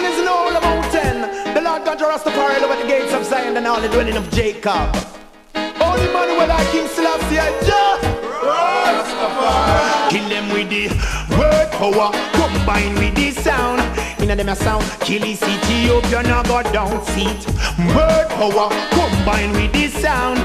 is an old mountain. The Lord God Rastafari over the gates of Zion and all the dwelling of Jacob. Only man will like King Selassie, Jah Rastafari. Kill them with the word power, combine with the sound. In them a sound, kill his Ethiopia, now go down seat. Word power, combine with the sound.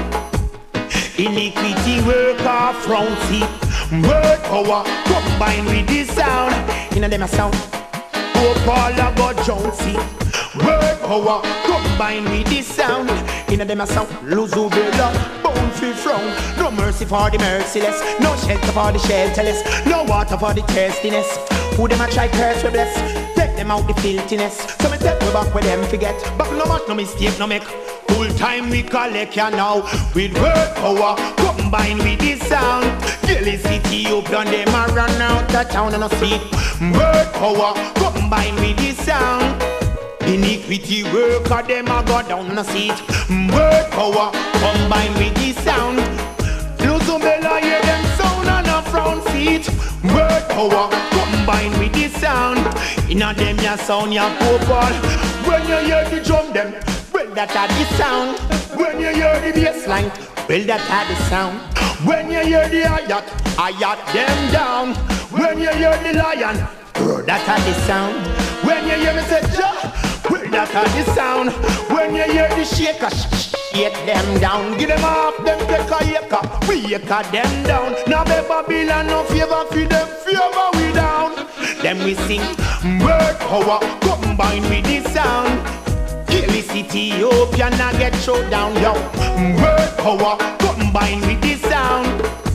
Iniquity work off front seat. Word power, combine with the sound. In them a sound, hope all a go down seat. Word power, combine with the sound. In them a sound, Luzubela, bone free frown. No mercy for the merciless, no shelter for the shelterless, no water for the thirstiness. Who them a try curse we bless, take them out the filthiness. So me take we back with them forget, but no much no mistake no make. Full time we collect ya now, with word power, combine with the sound. Kill the city open, them a run out of town and a street. Word power, combine with the sound. Iniquity work or them a go down on a seat. Word power combined with the sound. Luzumela hear them sound on a front seat. Word power combined with the sound. Inna them ya sound ya popal. When you hear the drum them, well that a the sound. When you hear the bass line, well that a the sound. When you hear the ayat them down. When you hear the lion, that a the sound. When you hear me say Jah, well that a the sound. When you hear the shaker, shake them down. Give them off, them take a acre, we acre them down. Now be Babylon no favor for them, favor we down. Then we sing word power combined with the sound. Kill this Ethiopia now get showed down, yo. Word power combined with the sound.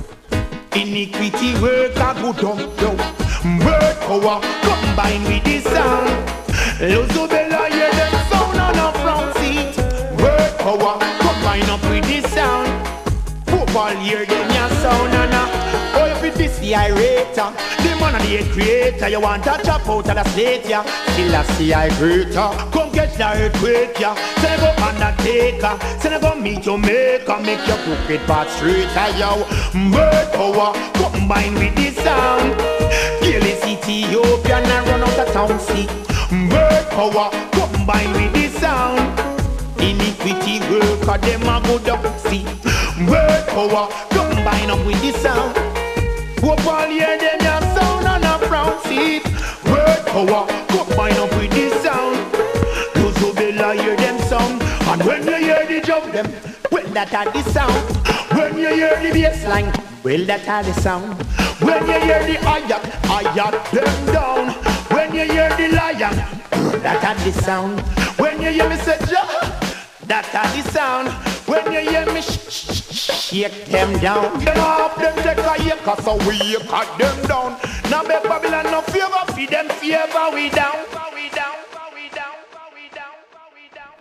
Iniquity work a good up, yo. Word power combined with the sound. Luzubela hear them sound on a front seat. Word power combine up with the sound. Football hear them ya sound on a. Oh, if it is the irata, the man of the creator. You want to chop out of the state, yeah. Still a see I greater. Come catch the earthquake, yeah. Send go undertaker. Send go meet your maker. Make your crooked path straighter, yo. Word power combine with the sound. Kill this Ethiopia and run out of town, see. Word power combine with the sound. Iniquity work or them a go down, see. Word power combine up with the sound. Hope all hear them ya sound on a front seat. Word power combine up with the sound. Those who will hear them sound. And when you hear the drum them, well that are the sound. When you hear the bass line, well that are the sound. When you hear the ayat them down. When you hear the lion, that are the sound. When you hear me say Jah, that are the sound. When you hear me shake them down. Them off them take a acre, so we acre them down. Now be Babylon no favor, feed them favor we down. We down, we down, we down, we down,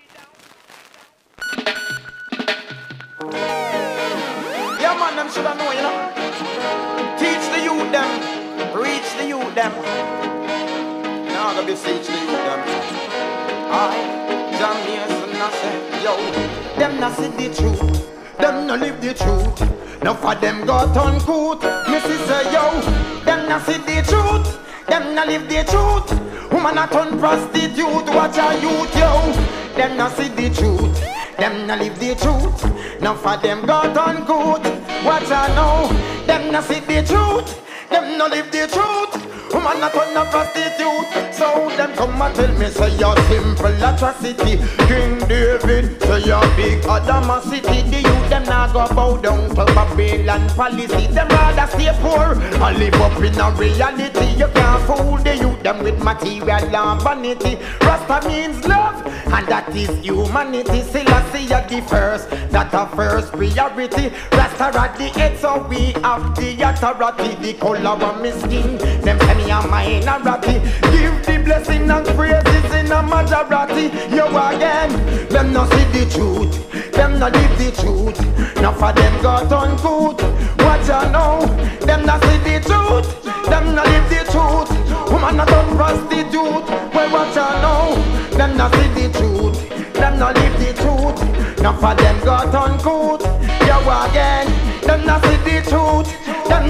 we down. Yeah man, them shoulda know, you know. Teach the youth them, reach the youth them. Now go beseech the youth them. I, John Mason, I say, yo, them not see the truth, them not live the truth. Now for them got uncouth. Missy say, yo, them not see the truth, them not live the truth. Woman not turn prostitute, watch a youth, yo. Them not see the truth, them not live the truth. Now for them got uncouth, watch a know. Them not see the truth, them not live the truth. Woman not turn a prostitute. So them come and tell me say you're simple atrocity. King David say you're big Adamacity. The youth them not go bow down to Babylon policy. Them rather stay poor and live up in a reality. You can't fool the youth them with material and vanity. Rasta means love and that is humanity. Selassie the first, that a first priority. Rasta at the head so we have the authority. The color of my skin, them say me a minority. Give the blessing and praises in a majority. You again, them not see the truth, them not live the truth. Now for them got uncouth, what you know? Them not see the truth, them not live the truth. Woman not done prostitute, well what you know? Them not see the truth, them not live the truth. Now for them got uncouth, you again, them not see the truth, them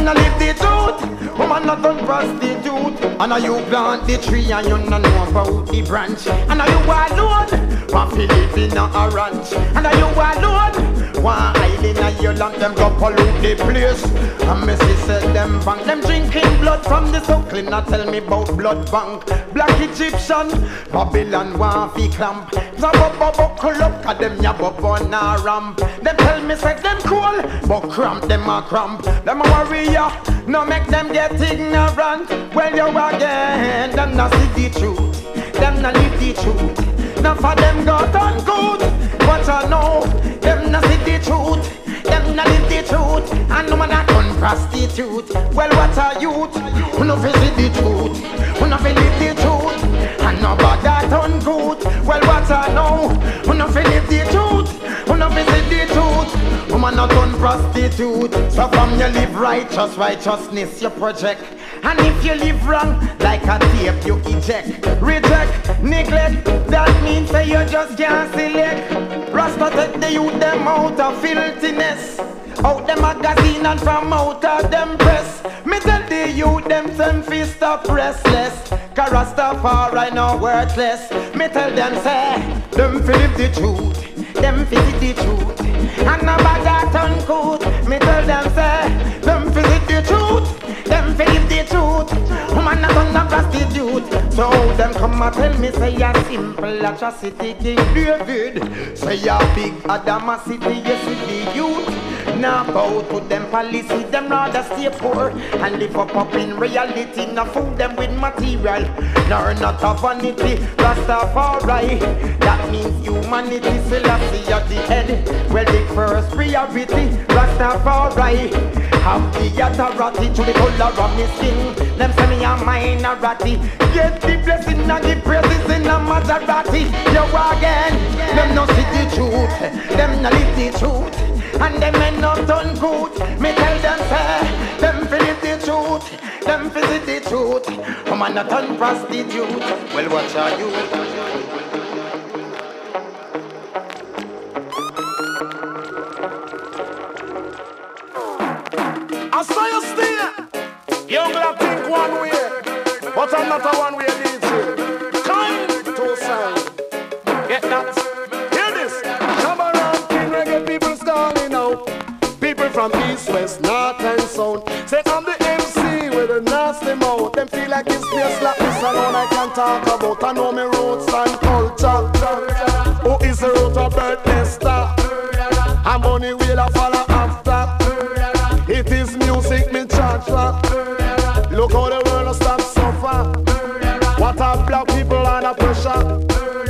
not live the truth. Woman not done prostitute. And now you plant the tree and you not know about the branch. And now you alone, want to live in a ranch. And now you alone, want island and you land them go pollute the place. And me see say them bank, them drinking blood from the suckling. Now tell me about blood bank. Black Egyptian, Babylon want fi clamp. So buckle up, cause them ya on a ramp. Them tell me say them cool, but cramp them a cramp. Them a warrior, no make them get ignorant. Well you again, them not see the truth, them not live the truth. Now for them got on good, but I know them not see the truth, them not live the truth. And no man a done prostitute. Well what are youth? Who no fi see the truth, who no fi live the truth. And nobody that done good. Well what I know, who no fi live the truth, who no fi see the truth. Woman not done prostitute. So from you live righteous, righteousness you project. And if you live wrong, like a tape you eject. Reject, neglect, that means that you just can't select. Rasta take the youth them out of filthiness, out the magazine and from out of them press. Me tell the youth them fist stop restless. Cause Rastafari no worthless. Me tell them say, them fi live the truth, them fi see the truth. And nobody that uncool. Me tell them say, them fi live the truth, them fi live the truth. Woman not on a prostitute. So them come and tell me say a simple atrocity King David. Say a big adamacity, yes with the youth. Now bow to them policy, them rather stay poor and live up in reality. Now fool them with material, nor not a vanity. Rastafari, that means humanity. Selassie at the head, well the first priority. Rastafari, have the authority to the color of me skin. Them say me a minority, get the blessing and the praises in a Maserati. You again, them no see the truth, them no live the truth. And them men not done good. Me tell them say, them fi live the truth, them fi see the truth. Woman not done prostitute. Well what are you? I saw you stay. Young lad think one way, but I'm not a one way DJ. Kind to sound. Get that? Hear this. Come around, King Reggae people's calling out. People from east, west, north and south. Say I'm the MC with a nasty mouth. Them feel like it's face like this alone I can talk about. I know me roots and culture. Who is the root of birth Nesta? I'm only will I follow after. It is music me charge for. Look how the world stop suffer. What are black people under pressure?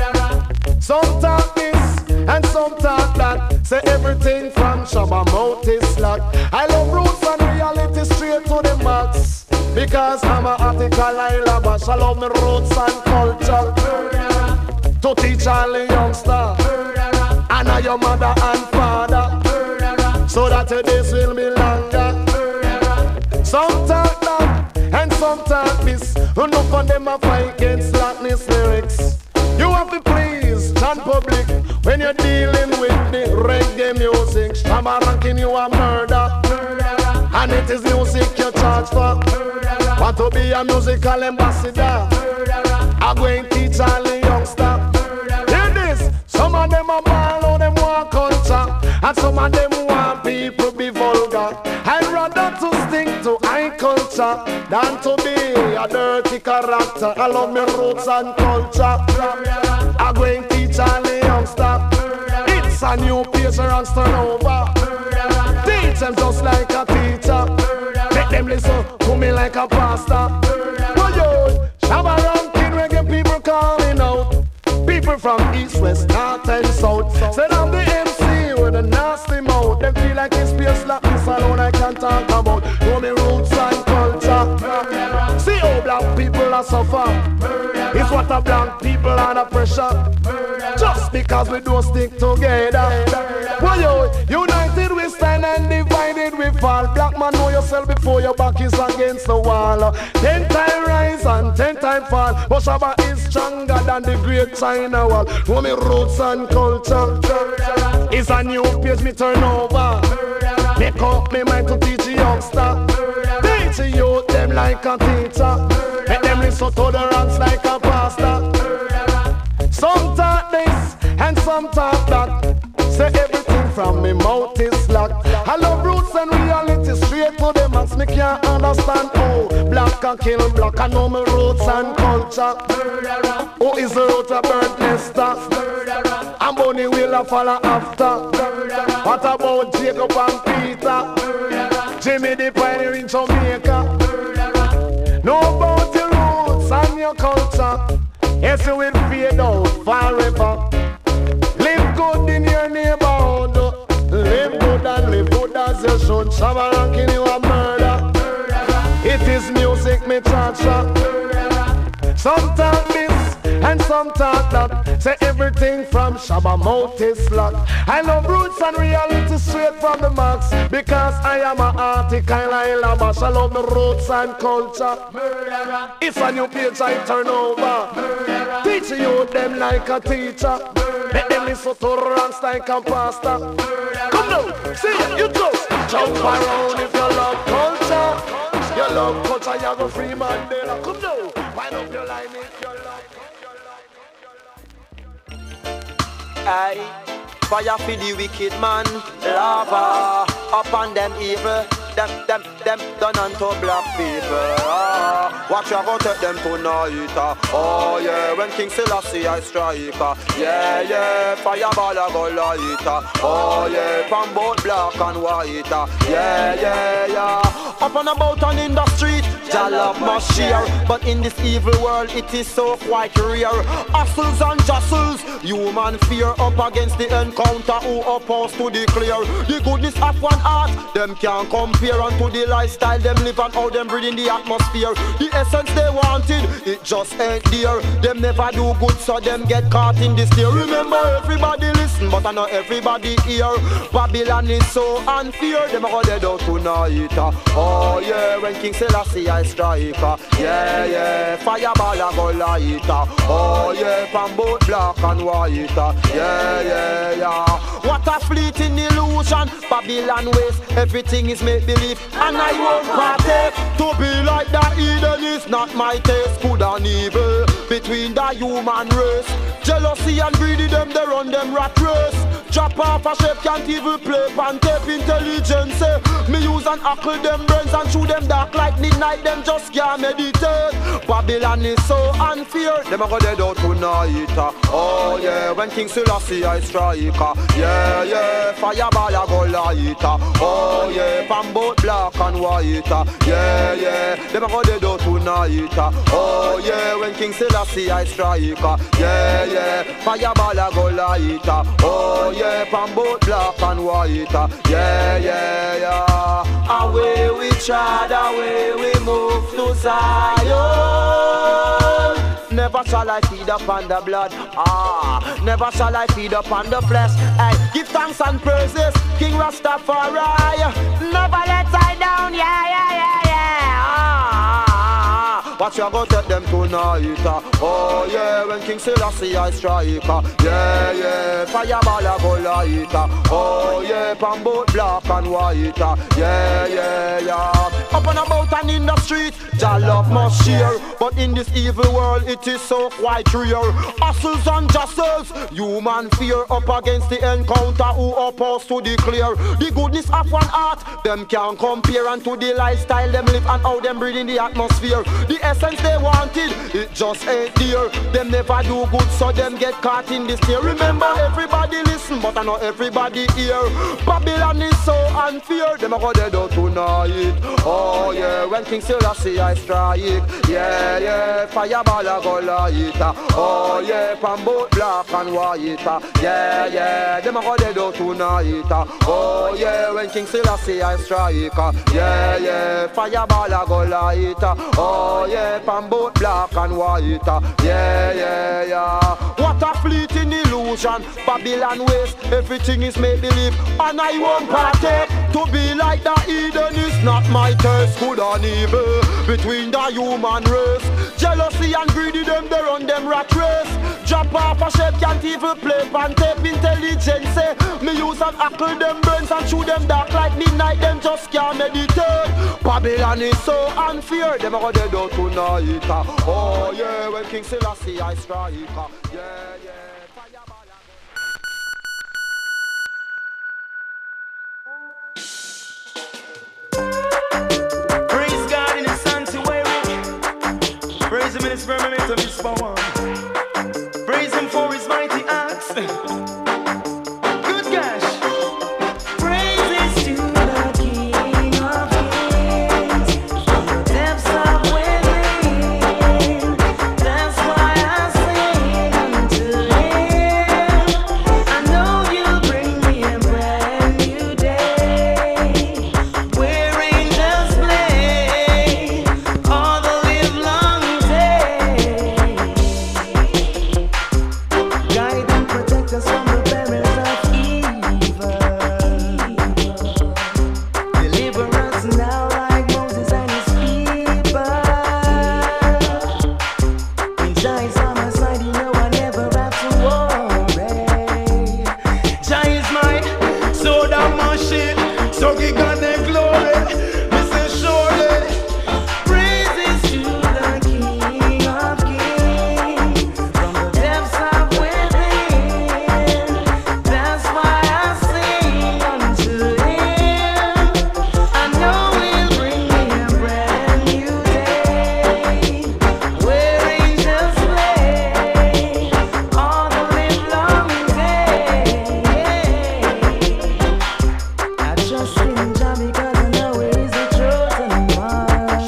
Some talk this and some talk that. Say everything from Shabba mouth is locked. I love roots and reality straight to the max. Because I'm a article I love. I love me roots and culture. To teach all the youngster. Honor your mother and father. So that your days will be longer. Some talk that and some talk this. Enough of them are fight against slackness lyrics. You have to please stand public when you're dealing with the reggae music. Shabba ranking you a murder. And it is music you charge for. Want to be a musical ambassador. I'm going to teach all the youngsters. Hear this. Some of them are ball, all them want culture. And some of them want people be vulgar. I'd rather to stick to high culture than to be a dirty character. I love my roots and culture. I'm going to teach all the youngsters. It's a new page and turn over. Teach them just like a teacher. Make them listen to me like a pastor. Oh yo, Shabba ranking reggae people calling out. People from east, west, north and south. Said I'm the MC with a nasty mouth. Them feel like it's space like this alone I can talk about. Know me roots and culture. See how black people are suffer. It's what a black people under pressure. Just because we don't stick together. Well, yo, united we stand and divided we fall. Black man, know yourself before your back is against the wall. 10 times rise and 10 times fall. But Shabba is stronger than the great China wall. Know me roots and culture. It's a new page me turn over. Make up me mind to teach the youngster. like a teacher. Make them listen to the rants like a pastor. Some talk this and some talk that. Say everything from me mouth is locked. I love roots and reality straight to the max. Me can't understand how black can kill black. I know my roots and culture. Who is the root of birth nester? And Bonnie will follow after. What about Jacob and Peter? Jimmy the pioneer in Jamaica. Know about your roots and your culture. Yes, you will fade out forever. Live good in your neighborhood. Live good and live good as you should. Shabba ranking you a murder. It is music me cha-cha. Some talk this and some talk that. Say everything from Shabba mouth is locked. I love roots and reality straight from the max. Because I am a arty kind of Ilabash. I love the roots and culture. It's a new page I turn over. Teaching you them like a teacher. Make them listen to rants like a pastor. Come now, see you just jump around if you love culture. You love culture, you have a free Mandela. Come now, wind up your line if you love. Aye, fire for the wicked man, lava upon them evil. Them done unto black people. Watch you go take them tonight. Oh yeah, when King Selassie I strike. Yeah, fireball I go light. Oh yeah, from both black and white. Yeah. Up and about and in the street, Jah love must share. But in this evil world, it is so quite rare. Hustles and jostles, human fear up against the encounter who opposed to declare the goodness of one heart. Them can't compare unto the lifestyle them live and how them breathe in the atmosphere. The essence they wanted, it just ain't there. Them never do good, so them get caught in this tear. Remember, everybody listen, but I know everybody hear. Babylon is so unfair, them are dead out tonight. Oh yeah, when King Selassie I strike. Yeah, fireball I go light. Oh yeah, from both black and white. Yeah. What a fleeting illusion, Babylon waste. Everything is make believe, and I won't partake. To be like the Eden is not my taste. Good and evil between the human race. Jealousy and greedy, them they run them rat race. Drop off a chef can't even play pan tape intelligence. Me use and hackle them brains and shoot them dark like midnight. Them just can't meditate. Babylon is so unfair. Them a go dead out tonight. Oh yeah, when King Selassie I strike. Yeah, fireball I go light. Oh yeah, from both black and white. Yeah, them a go dead out tonight. Oh yeah, when King Selassie I strike. Yeah, fireball I go light. Oh yeah, from both black and white. Yeah. Away we trod, away we move to Zion. Never shall I feed upon the blood. Never shall I feed upon the flesh. Hey, give thanks and praises, King Rastafari. Never let I down, yeah. Watch you go take them tonight. Oh yeah, when King Selassie I strike. Yeah, fireball I go light. Oh yeah, from both black and white. Yeah. Up and about and in the street, Jah love must share. But in this evil world, it is so quite rare. Hustles and jostles, human fear up against the encounter who opposed to declare the goodness of one heart. Them can't compare unto the lifestyle them live and how them breathe in the atmosphere. The essence they wanted, it just ain't there. Them never do good, so them get caught in this tear. Remember, everybody listen, but I know everybody hear. Babylon is so unfair, them a go dead out tonight. Oh yeah, when King Selassie I strike. Yeah, fireball I go light. Oh yeah, from both black and white. Yeah, them a go dead out tonight. Oh yeah, when King Selassie I strike. Yeah, fireball I go light. Oh yeah, from both black and white. Yeah. What a fleeting illusion, Babylon waste. Everything is made believe, and I won't partake. To be like the Eden is not my taste. Good and evil between the human race. Jealousy and greedy, them they run them rat race. Drop off a chef can't even play pan tape intelligence. Me use and hackle them brains and shoot them dark like midnight. Them just can't meditate. Babylon is so unfair, them a go dead out tonight. Oh yeah, when King Selassie I strike. Yeah, yeah, fireball. Praise God in His sanctuary. Praise Him in His firmament of His power. Praise Him for His mighty acts. Good gosh. Praises to the King of Kings from the depths of within. That's why I sing unto Him. I know You'll bring me a brand new day, where angels play all the livelong day. Guide and protect us from the perils of evil. Deliver us now like Moses and his people. When Jah is on my side, you know I never have to worry. Jah is mine, so that my shit, so He got the glory. Me say surely, praises to the King of Kings from the depths of within. That's why I sing unto Him. I know He'll bring me a brand new day, where angels play all the livelong day. I trust in Jah because I know He's the chosen one.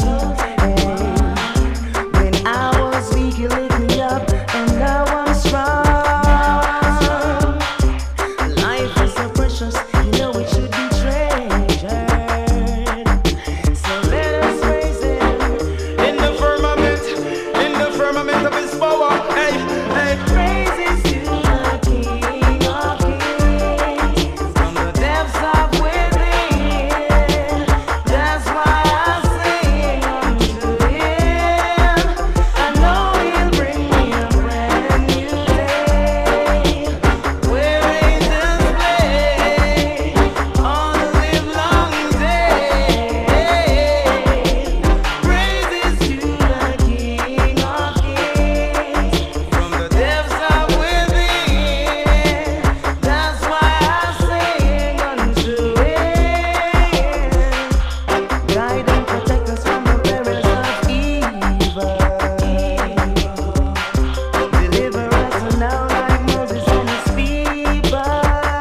When I was weak, He lifted me up, and now I'm strong. Life is so precious, you know it should be treasured. So let us praise Him in the firmament of His power. Hey, hey, praises to the King of Kings from the depths of within. That's why I sing unto Him. I know He'll bring me a brand new day, where angels play all the livelong day. Praises to the King of Kings from the depths of within. That's why I sing unto Him. Guide and protect us from the perils of evil. Deliver us now like Moses and his people.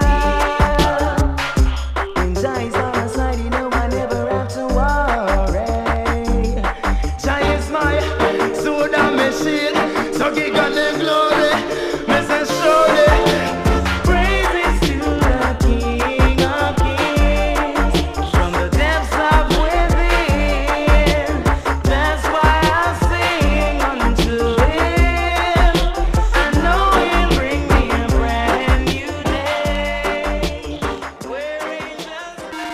When Jah is on my side, you know I never have to worry. Jah is my sword and my shield, so He got the glory. Me say surely, praises to the King of Kings from the depths of within. That's why I sing unto Him. I know He'll bring me a brand new day, where angels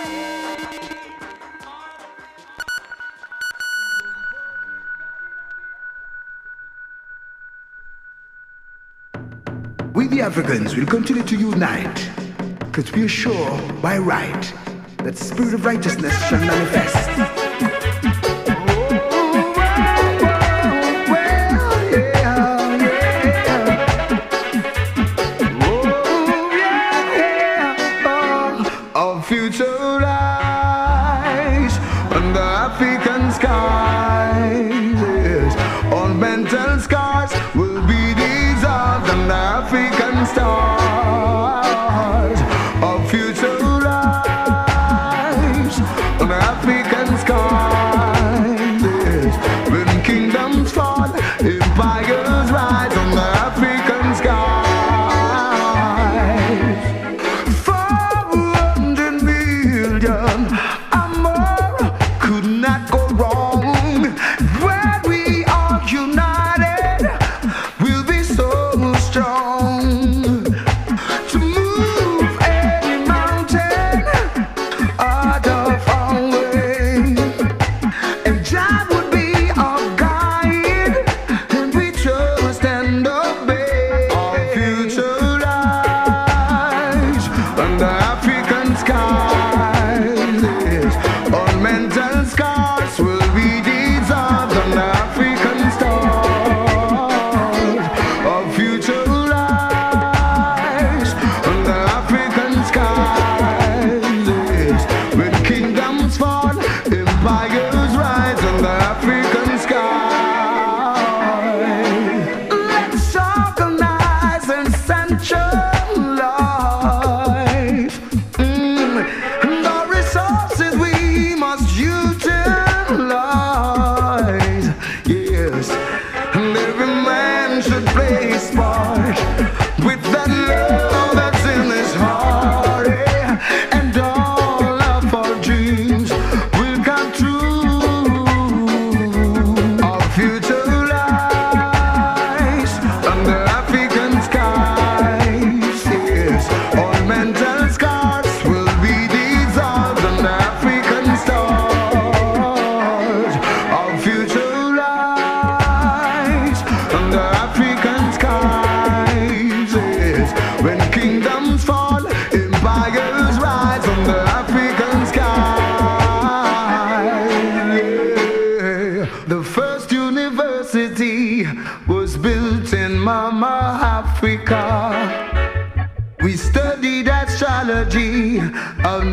We the Africans will continue to unite, because we are sure by right that the spirit of righteousness shall manifest. Our future rise under African skies. Yes. All mental scars will be dissolved under African stars. Our future rise under African skies. Yes. When kingdoms fall, empires rise under African skies. 400 million or more could not go wrong. When we are united, we'll be so strong to move any mountain out of our way.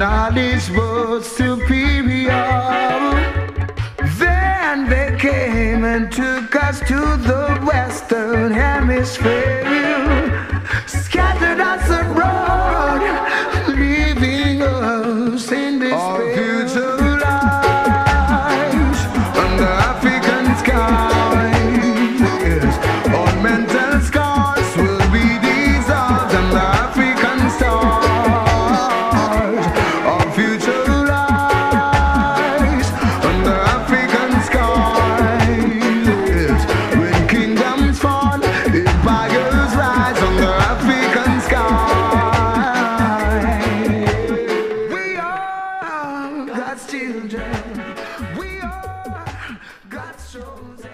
knowledge was superior. Then they came and took us to the Western Hemisphere, scattered us abroad, leaving us in despair. Our future lies under African skies. Yes, all mental scars will be dissolved under African stars. Our future lies under African skies. Yes, when kingdoms fall, empires rise under African skies. We are God's children. We are God's chosen.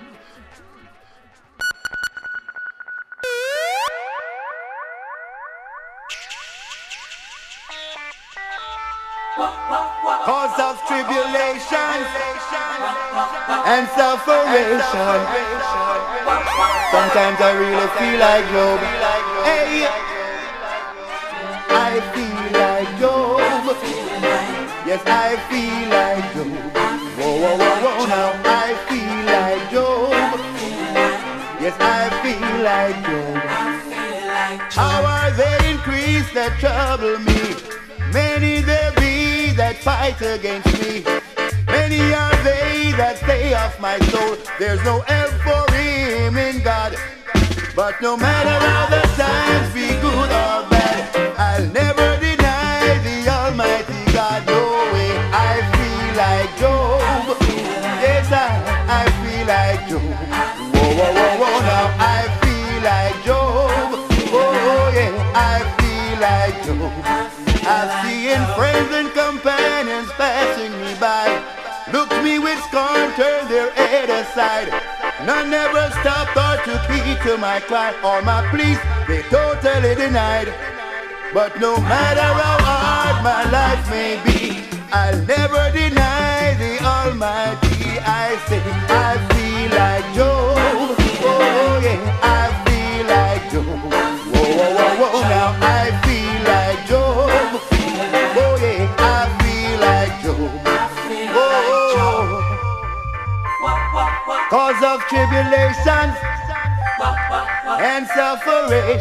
Cause of tribulation and suffering. Sometimes I really feel like Job. Hey, I feel like Job. Yes, I feel like Job. Whoa, whoa, whoa, whoa, now I feel like Job. Yes, I feel like Job. How are they increased that trouble me? Many there be that fight against me. Many are they that stay off my soul. There's no help for him in God. But no matter how the times be good or bad, I'll never deny the Almighty God. No way, I feel like Job. Yes, I feel like Job. Whoa, whoa, whoa, whoa, now I feel like Job. Oh, yeah, I feel like Job. I've seen friends and companions passing me by, looked me with scorn, turned their head aside. None ever stopped or took heed to my cry or my pleas, they totally denied. But no matter how hard my life may be, I'll never deny the Almighty. I say I feel like Job. Oh yeah, I feel like Job. Whoa, whoa, whoa, whoa, now I feel like Job. Oh yeah, I feel like Job. Oh, cause of tribulation and suffering,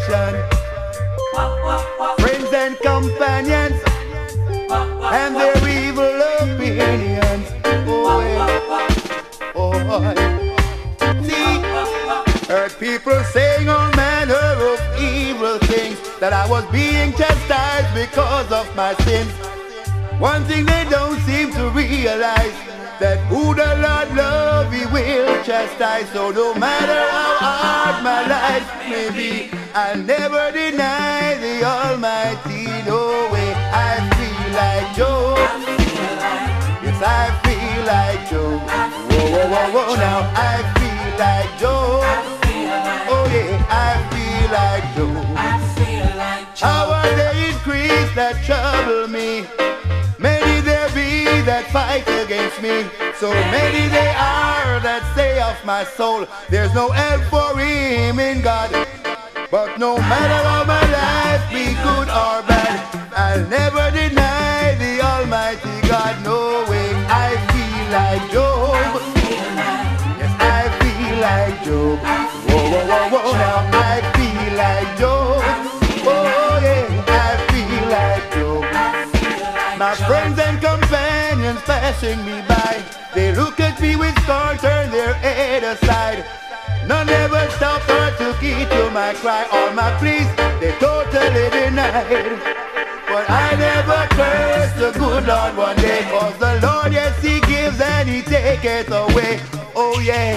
friends and companions and their evil opinions. Oh yeah, oh see, heard people saying all manner of evil things, that I was being chastised because of my sins. One thing they don't seem to realize, that who the Lord love, he will chastise. So no matter how hard my life may be, I'll never deny the Almighty. No way, I feel like Job. Yes, I feel like Job. Whoa, whoa, whoa, whoa, now I feel like Job. Oh yeah, I feel like Job. How are they increased that trouble me? Many there be that fight against me. So many they are that say of my soul, there's no help for him in God. But no matter how my life be good or bad, I'll never deny the Almighty God. No way, I feel like Job. Yes, I feel like Job. Whoa, whoa, whoa, whoa, now I feel like Job. Oh yeah, I feel like Job. My friends and companions passing me by, they look at me with scorn, turn their head aside. None ever stopped or took heed to my cry or my pleas, they totally denied. But I never cursed the good Lord one day, cause the Lord, yes, he gives and he taketh away. Oh yeah.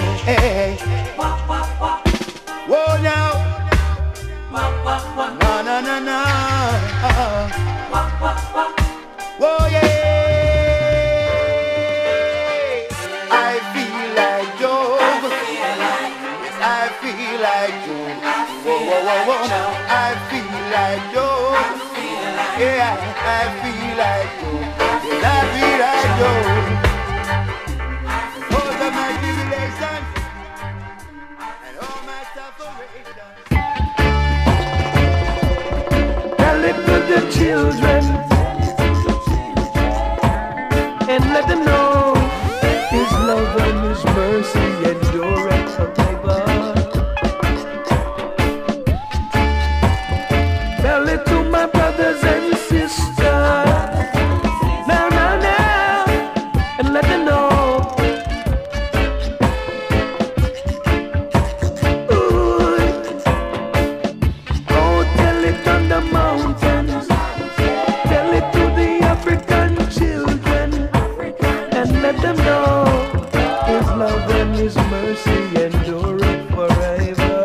Whoa now. Na na na na. Whoa yeah. I feel like Job. Yes, I feel like Job. Whoa, whoa, whoa, whoa, now I feel like Job. Yeah, I feel like Job. Yes, I feel like Job. Because of my tribulation and all my suffering. Tell it to the children. and let them know His love and His mercy endureth forever. Tell it to my brothers and sisters, now, and let them know. Ooh. Oh, tell it on the mountains, tell it to the African children, and let them know His love and His mercy endureth forever.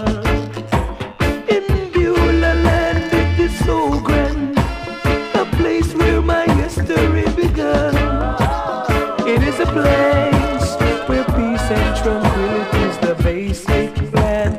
In Beulah land it is so grand, a place where my history began. It is a place where peace and tranquility is the basic plan.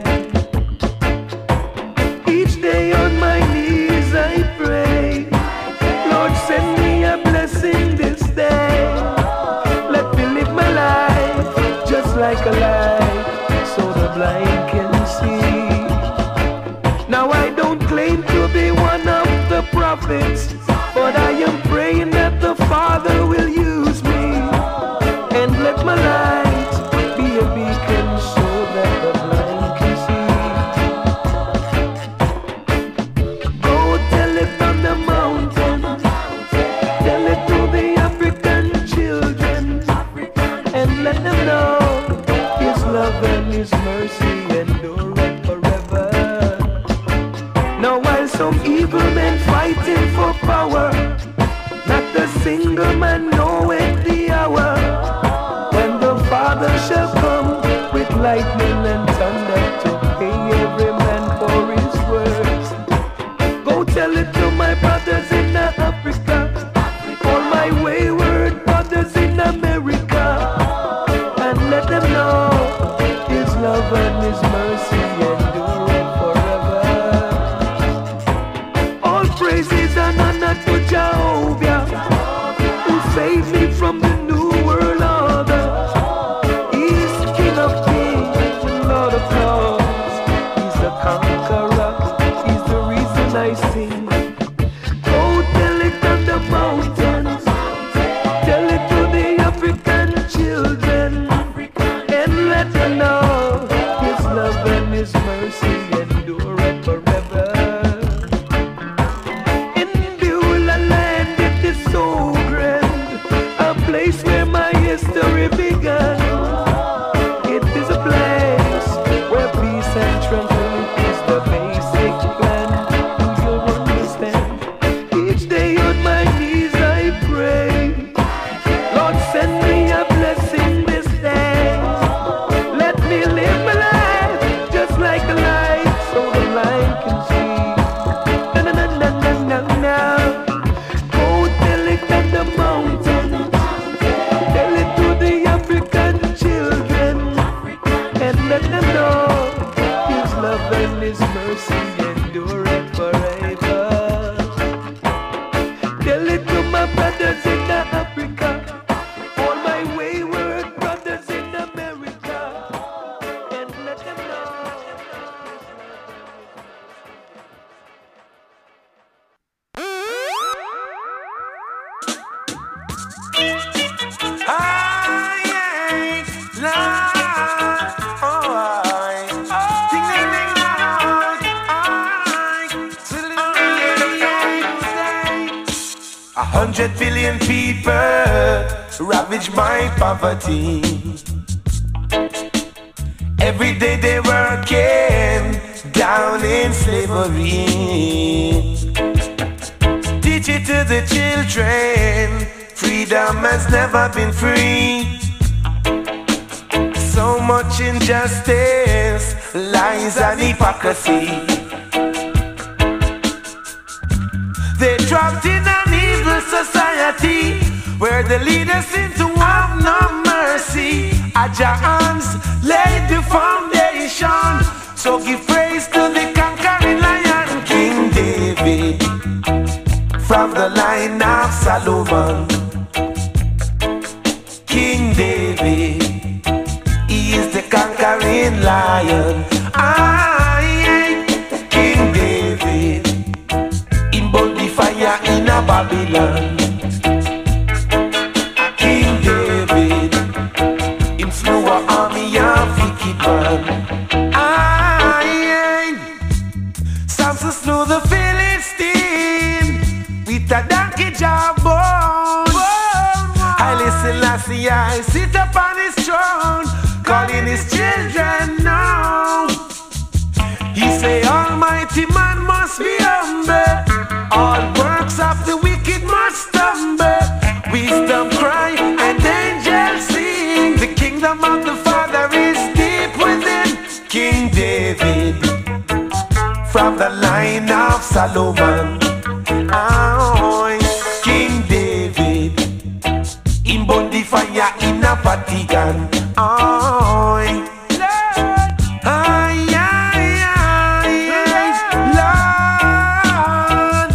Each day on my knees I pray, Lord, send me a blessing this day. Let me live my life just like a light, so the blind can see. Now I don't claim to be one of the prophets, but I am praying that the Father will use me and let my light be a beacon so that the blind can see. Go tell it on the mountain, tell it to the African children, and let them know His love and His mercy endureth forever. Now while some evil men fighting for power, not a single man knoweth the hour when the Father shall come with lightning and thunder to pay every man for his words. Go tell it to my brothers in Africa, all my wayward brothers in America, and let them know His love and His mercy endureth forever. All praises and honor to Jehovah, who saved me from the new world order. He's King of kings and Lord of lords. He's the conqueror, He's the reason I sing. Go tell it on the mountains, tell it to the African children, and let them know His love and His mercy endureth forever. In Beulah land it is so grand, a place where my history began. It is a place where peace and tranquility is the basic plan. Do you understand? Each day on my knees I pray, Lord, send me a blessing this day. Let me live my life just like a light, so the blind can see. Na na na na na na na. Go tell it on the mountain, tell it to the African children, and let them know His love and His mercy endureth forever. Tell it to my brothers in Africa, all my wayward brothers in America, and let them know. A 100 billion people ravaged by poverty. Every day they working down in slavery. Teach it to the children, freedom has never been free. So much injustice, lies and hypocrisy. They trapped in an evil society where the leaders seem to have no mercy. Jah hands laid the foundation, so give praise to the conquering lion, King David, from the line of Solomon. King David, he is the conquering lion. King David, in bold the fire in a Babylon. Selassie I sit upon his throne, calling his children now. He say almighty man must be humble, all works of the wicked must stumble. Wisdom cry and angels sing, the kingdom of the Father is deep within. King David, from the line of Solomon. Oh, King David, in burn the fire in a Vatican. Oh, Lord, ay, ay, ay, ay, Lord,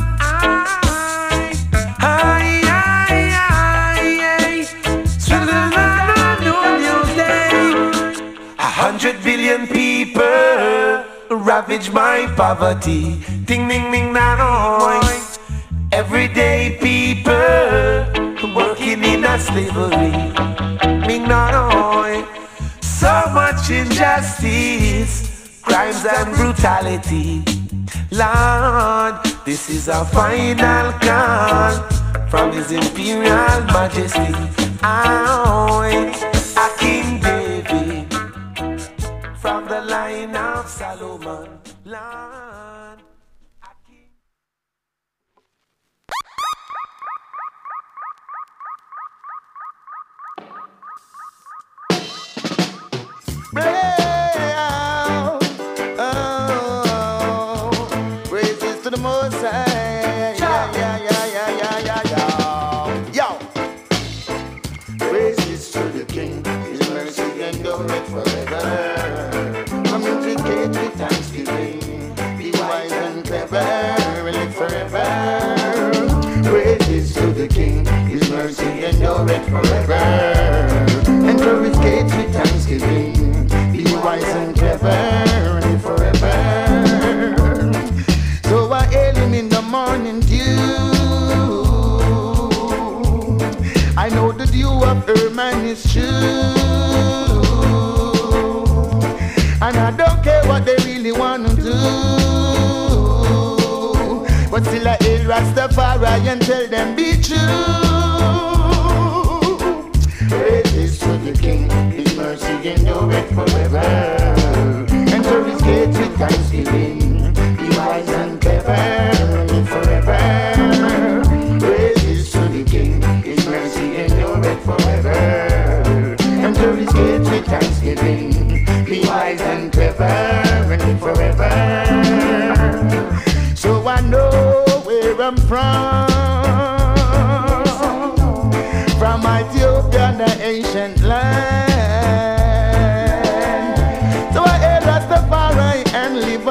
ay, ay, ay, ay, sweet new day. 100 billion people ravaged by poverty. Ding, ding, ding, now. Everyday people working in a slavery. Ming, now. So much injustice, crimes and brutality. Lord, this is our final call from His Imperial Majesty. A King David, from the line of Solomon, Lord, a king. Praises to the Most High. Yo. Praises to the King. His mercy endureth forever. Communicate with thanksgiving. Be wise and clever, and live forever. Praises to the King. His mercy endureth forever. Enter His gates with thanksgiving. Be wise and clever, and live forever. So I hail Him in the morning dew. I know the dew of Herman is true. And I don't care what they really want to do, but still I hail Rastafari and tell them be true. Praises to the King, His mercy endureth forever. Enter His gates with thanksgiving. Be wise and clever, live forever. Praises to the King, His mercy endureth forever. Enter His gates with thanksgiving. Be wise and clever, and live forever. So I know where I'm from Ethiopia, the ancient land. So I hail Rastafari and live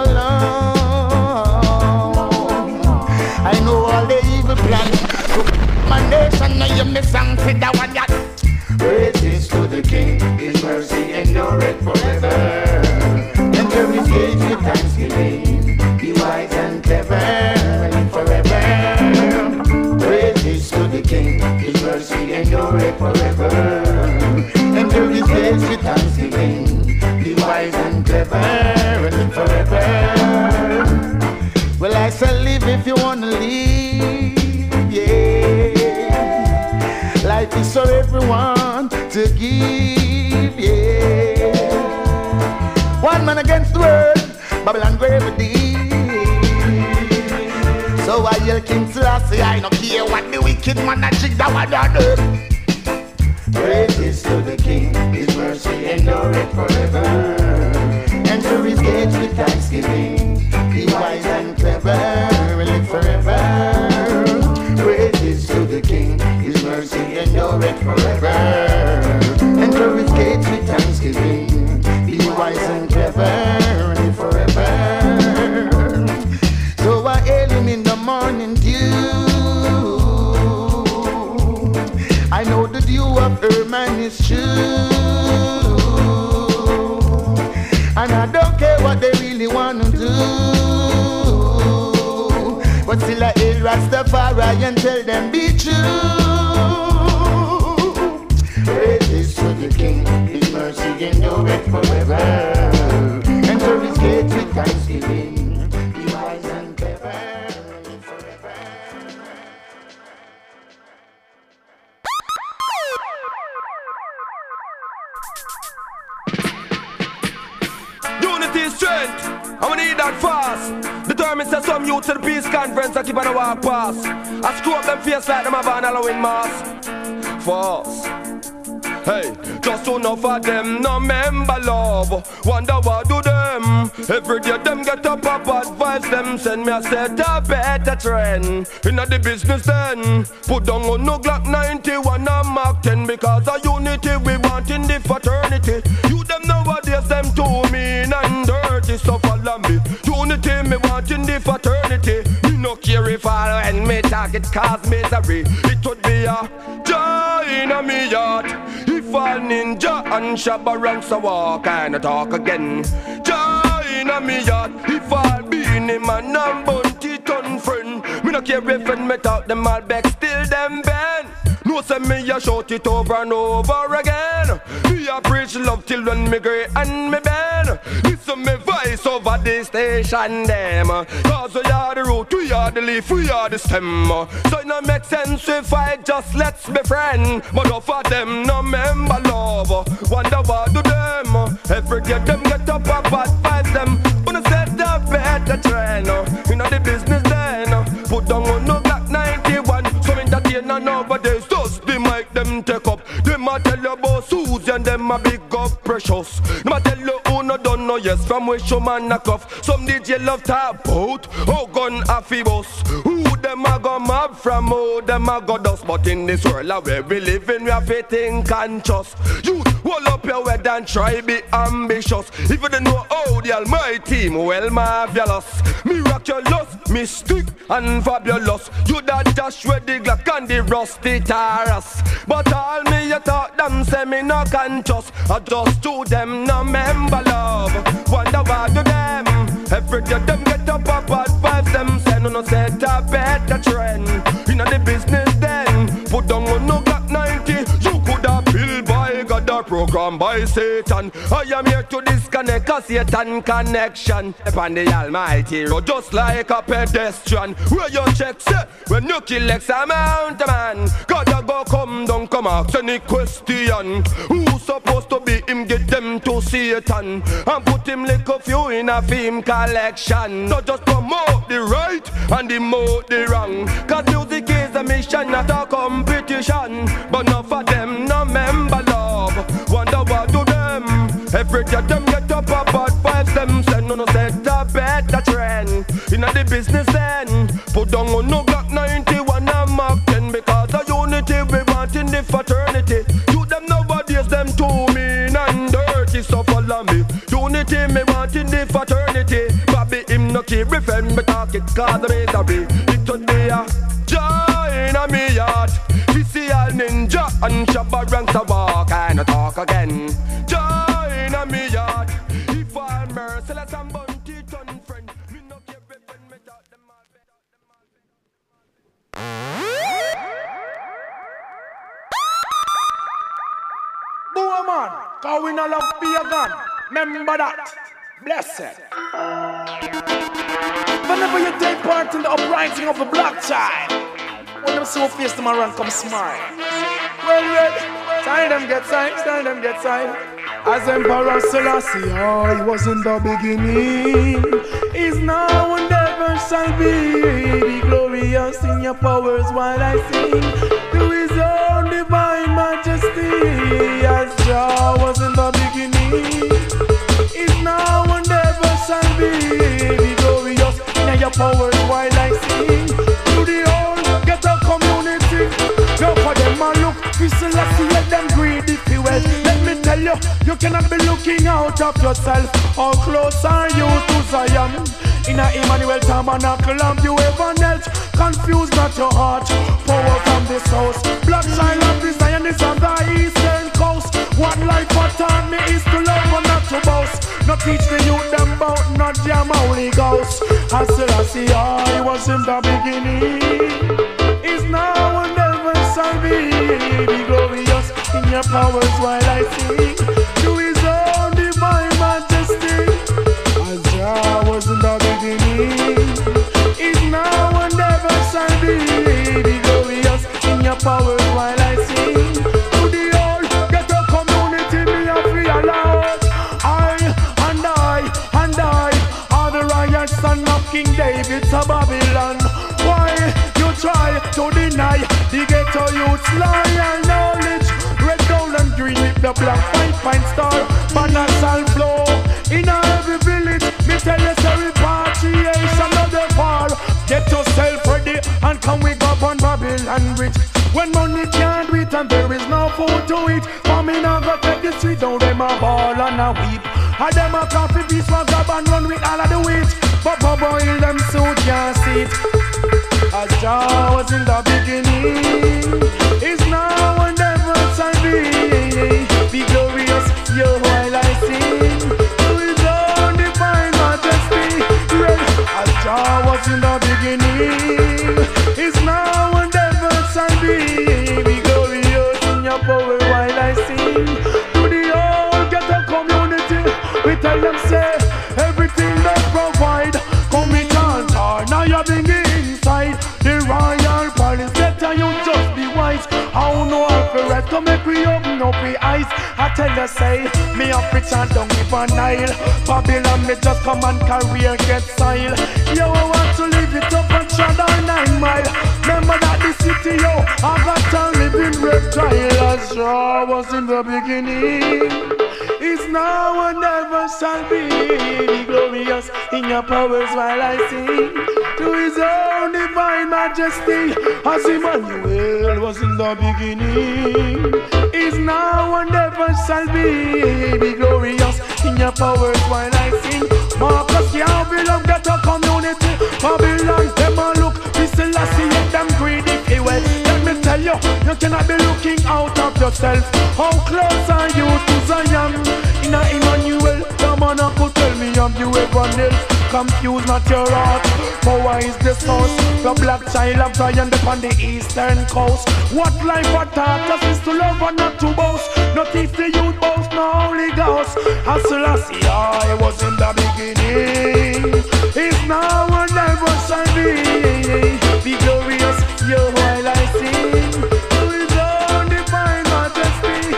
alone. I know all the evil plans. So my nation, now you miss and fit that one yet. Praises to the King, His mercy endureth forever. Enter His gates with thanksgiving. Be wise and clever, and live forever. Praises to the King, His mercy endureth forever. Enter His gates with thanksgiving. Be wise and clever, and live forever. Well, I shall live if you wanna live, yeah. Life is for everyone to give, yeah. One man against the world, Babylon gravity. So I yell King Selassie, I don't care what the wicked man and chick that one do. Praises to the King, His mercy endureth forever. Enter His gates with thanksgiving. Be wise and clever, live forever. Praises to the King, His mercy endureth forever. Enter His gates with thanksgiving. Be wise and clever, live forever. So I hail Him in the morning dew. I know the dew of Herman is true. And I don't care what they really want to do, but still I hail Rastafari and tell them be true. Praises to the King, His mercy endureth forever. Enter His gates with thanksgiving. Be wise and clever, live forever. unity, strength. I'ma need that fast. Determined to some youth to the peace conference I keep on the walk past. I screw up them face like them have an Halloween mask. False. Hey, just enough of them, no member love. Wonder what do them? Every day them get up advise them. Send me a set a better trend. Inna the business then. Put down on no Glock 91 and Mark 10. Because of unity we want in the fraternity. You them nowadays them too mean and dirty. So follow me. Unity me want in the fraternity. Me no care if I and me talk it cause misery. It would be a joy in a me yard. If all ninja and shabba ranks a walk and a talk again. Joy in a me yard. If all beanie man and bunty ton friend. Me no care if me talk them all back still them bend. No say me a shout it over and over again. Me a preach love till when me great and me bend. Listen me voice over the station them. Cause we are the root, we are the leaf, we are the stem. So it no make sense if I just let's be friend. But enough of them no member love. Wonder what do them? Every day them get up advise them. Wanna set a better trend. You know the business then. Put down on no Glock 91. So entertainer nowadays does the mic them take up. Them a tell you about Susie and them a big up precious. Them a tell you who no don't know yes from where show man a cuff. Some DJ love talk about how gun a fi bus. Who them a go mob from who them a go dust. But in this world where we live in we have to think conscious. You hold up your head and try be ambitious. If you don't know how the almighty well marvelous. Miraculous, mystic and fabulous. You that dash with the Glock and the rusty taras. But all me you talk them say me no conscious. I just to them no member love. Wonder what do them? Every day them get up advise them. Say no set a better trend. Inna the business then. Put down on no Glock 90. You could have built by God or program by Satan. I am here to disconnect a Satan connection. Upon the almighty road just like a pedestrian. Where you check say when you kill X amount of man. God a go come down come ask any question. Who supposed to be him get them to Satan. And put him like a few in a film collection. So just promote the right and demote the wrong. Cause music is a mission not a competition. But none of them no member love. Wonder what do them? Every day them get up advise them. Send no set a better trend. Inna the business then. Put down on no Glock 91 and Mark 10. Because of unity we want in the fraternity. You them nowadays them too mean and dirty. So follow me. Unity me want in the fraternity. Bobby him no keep refrain me talk it cause the misery. It would be a joy in a me yard. We see all ninja and shabba ranks a walk and a talk again. Joy in a me yard. If I'm merciless and bunty ton friend. Me no care refrain me talk them all. Boy man, cause we no love be a gun. Remember that. Blessed. Whenever you take part in the uprising of the black child, when them so face them around come smile. Well, sign them get signed, sign them get signed. As Emperor Selassie, oh, he was in the beginning. He's now and ever shall be. Be glorious in your powers while I sing. To his own divine majesty. As Jah was in the beginning. Is now and ever shall be. Be glorious in your powers while I sing. To the whole ghetto community. Now for them a look, we Selassie let them greedy fuel. Let me tell you, you cannot be looking out of yourself. How close are you to Zion? In a Emmanuel Tabernacle and you ever knelt. Confuse not your heart. Power from this house. Blood child of the Zion is on the eastern coast. One life what taught me is to love and not to boast. Not teach the youth them about not jam Holy Ghost. As Selassie I was in the beginning. Is now and ever shall be. Be glorious in your powers while I sing. To his own divine majesty. As Jah was in the beginning. Is now and ever shall be. Be glorious in your powers while I sing. To the whole ghetto community me a free aloud. I to deny. The ghetto youths loyal knowledge. Red, gold and green with the black 5-point star. Banners all flow in every village. Me tell you say repatriation of the war. Get yourself ready and come we go on Babylon Bridge. When money can't do it and there is no food to eat, famine now go take the street down. Them a ball and a weep. And them a coffee beats for grab and run with all of the wheat. But Bobo in them suit can't see it. As Jah was in the beginning, is now and ever shall be. Be glorious, yo, while I sing to His own divine majesty. As Jah was in the beginning, is now and ever shall be. Be glorious in your power while I sing to the whole ghetto community. We tell them say everything they provide. Come in altar, now you're being inside the royal palace. Better you just be wise. How no alphabet to make we open up we eyes. I tell you say, me up rich and don't give a Nile. Babylon me just come and career get style. Yo, I want to live it up and shadow 9 mile. Remember that the city, yo, I got to live in reptile. As Jah was in the beginning, is now and never shall be. Be glorious in your powers while I sing to His own divine majesty. As Emmanuel was in the beginning, is now and never shall be. Be glorious in your powers while I sing. Marcus Garvey love get a community. Babylon, them a look, we still see it, them greedy people. Let me tell you, you cannot be looking out of yourself. How close are you to Zion? In a Emmanuel, the man could tell me I'm you everyone else. Confuse not your heart. Power is the source. The black child of Zion upon the eastern coast. What life or taught us is to love and not to boast. Not if the youth boast, no Holy Ghost. As Selassie I was in the beginning, is now and never shall be. Be glorious, yo, while I sing to His own divine majesty.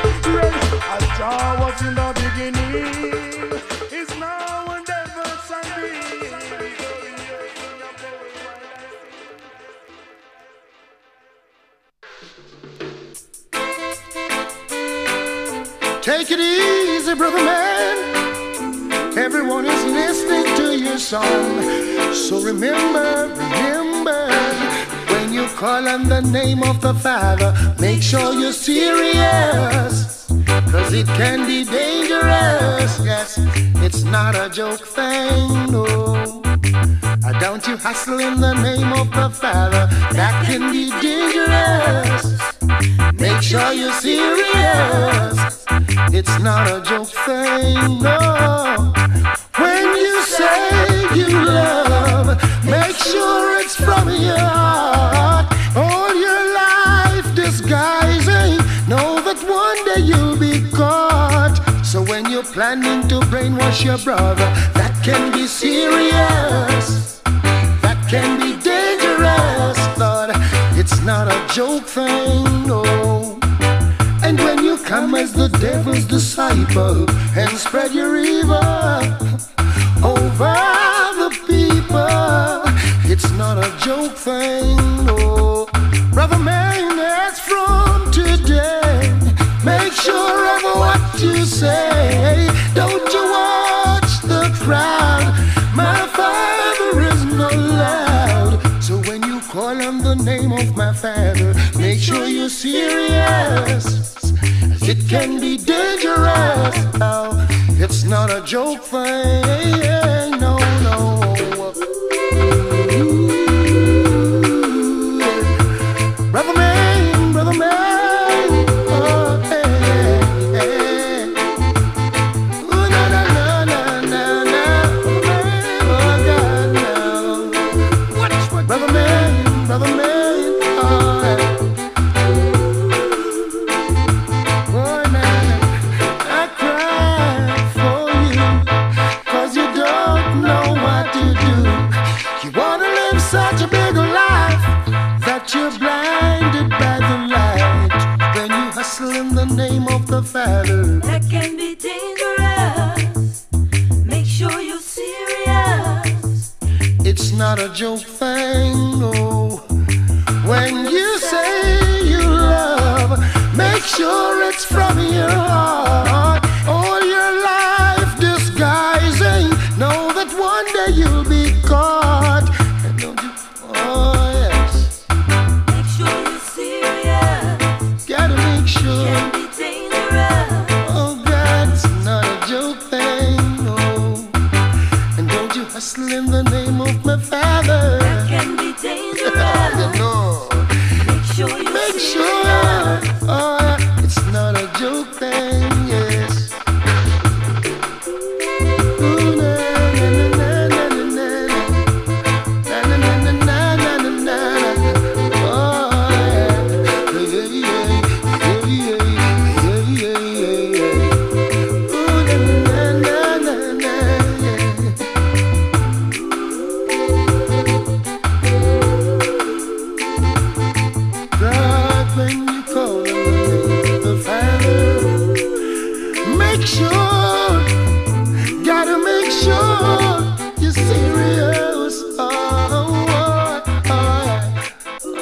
As Jah was in the beginning, is now and never shall be. Be glorious in your power while I sing. Take it easy, brother man. Everyone is listening to your song. So remember, when you call on the name of the Father, make sure you're serious, 'cause it can be dangerous. Yes, it's not a joke thing, no. Don't you hustle in the name of the Father, that can be dangerous. Make sure you're serious, it's not a joke thing, no. When you say you love, make sure it's from your heart. All your life disguising, know that one day you'll be caught. So when you're planning to brainwash your brother, that can be serious, that can be dangerous, Lord. It's not a joke thing, no. And when you come as the devil's disciple and spread your evil over the people, it's not a joke thing, no. Brother man, as from today, make sure of what you say. Don't you watch the crowd, my Father is not loud. So when you call on the name of my Father, make sure you're serious, it can be dangerous. Oh, it's not a joke thing, no, no. Brother man, oh, hey, hey. Ooh, na, na, na, na, na, na. Oh, God, no. What? Brother man, oh, hey. Such a big life that you're blinded by the light. When you hustle in the name of the Father, that can be dangerous. Make sure you're serious. It's not a joke thing, no. When you say you love, make sure it's from your heart. All your life disguising, know that one day you'll be caught. And don't you, oh yes, Make sure you're serious. gotta make sure. Can be dangerous. Oh God, it's not a joke thing, no. And don't you hustle in the name of my Father. That can be dangerous. You know. Make sure you're Make serious. sure, oh, it's not a joke thing, yes. Ooh, na, na, na, na, na, na, na, na, na, na, na, na, na, na, na. Oh, yeah. Yeah, yeah, yeah, yeah, yeah, yeah, yeah. Ooh, na, na, na, na, na, yeah. God, when you call on the name of the Father, make sure, gotta make sure you're serious. Oh, oh, oh, oh.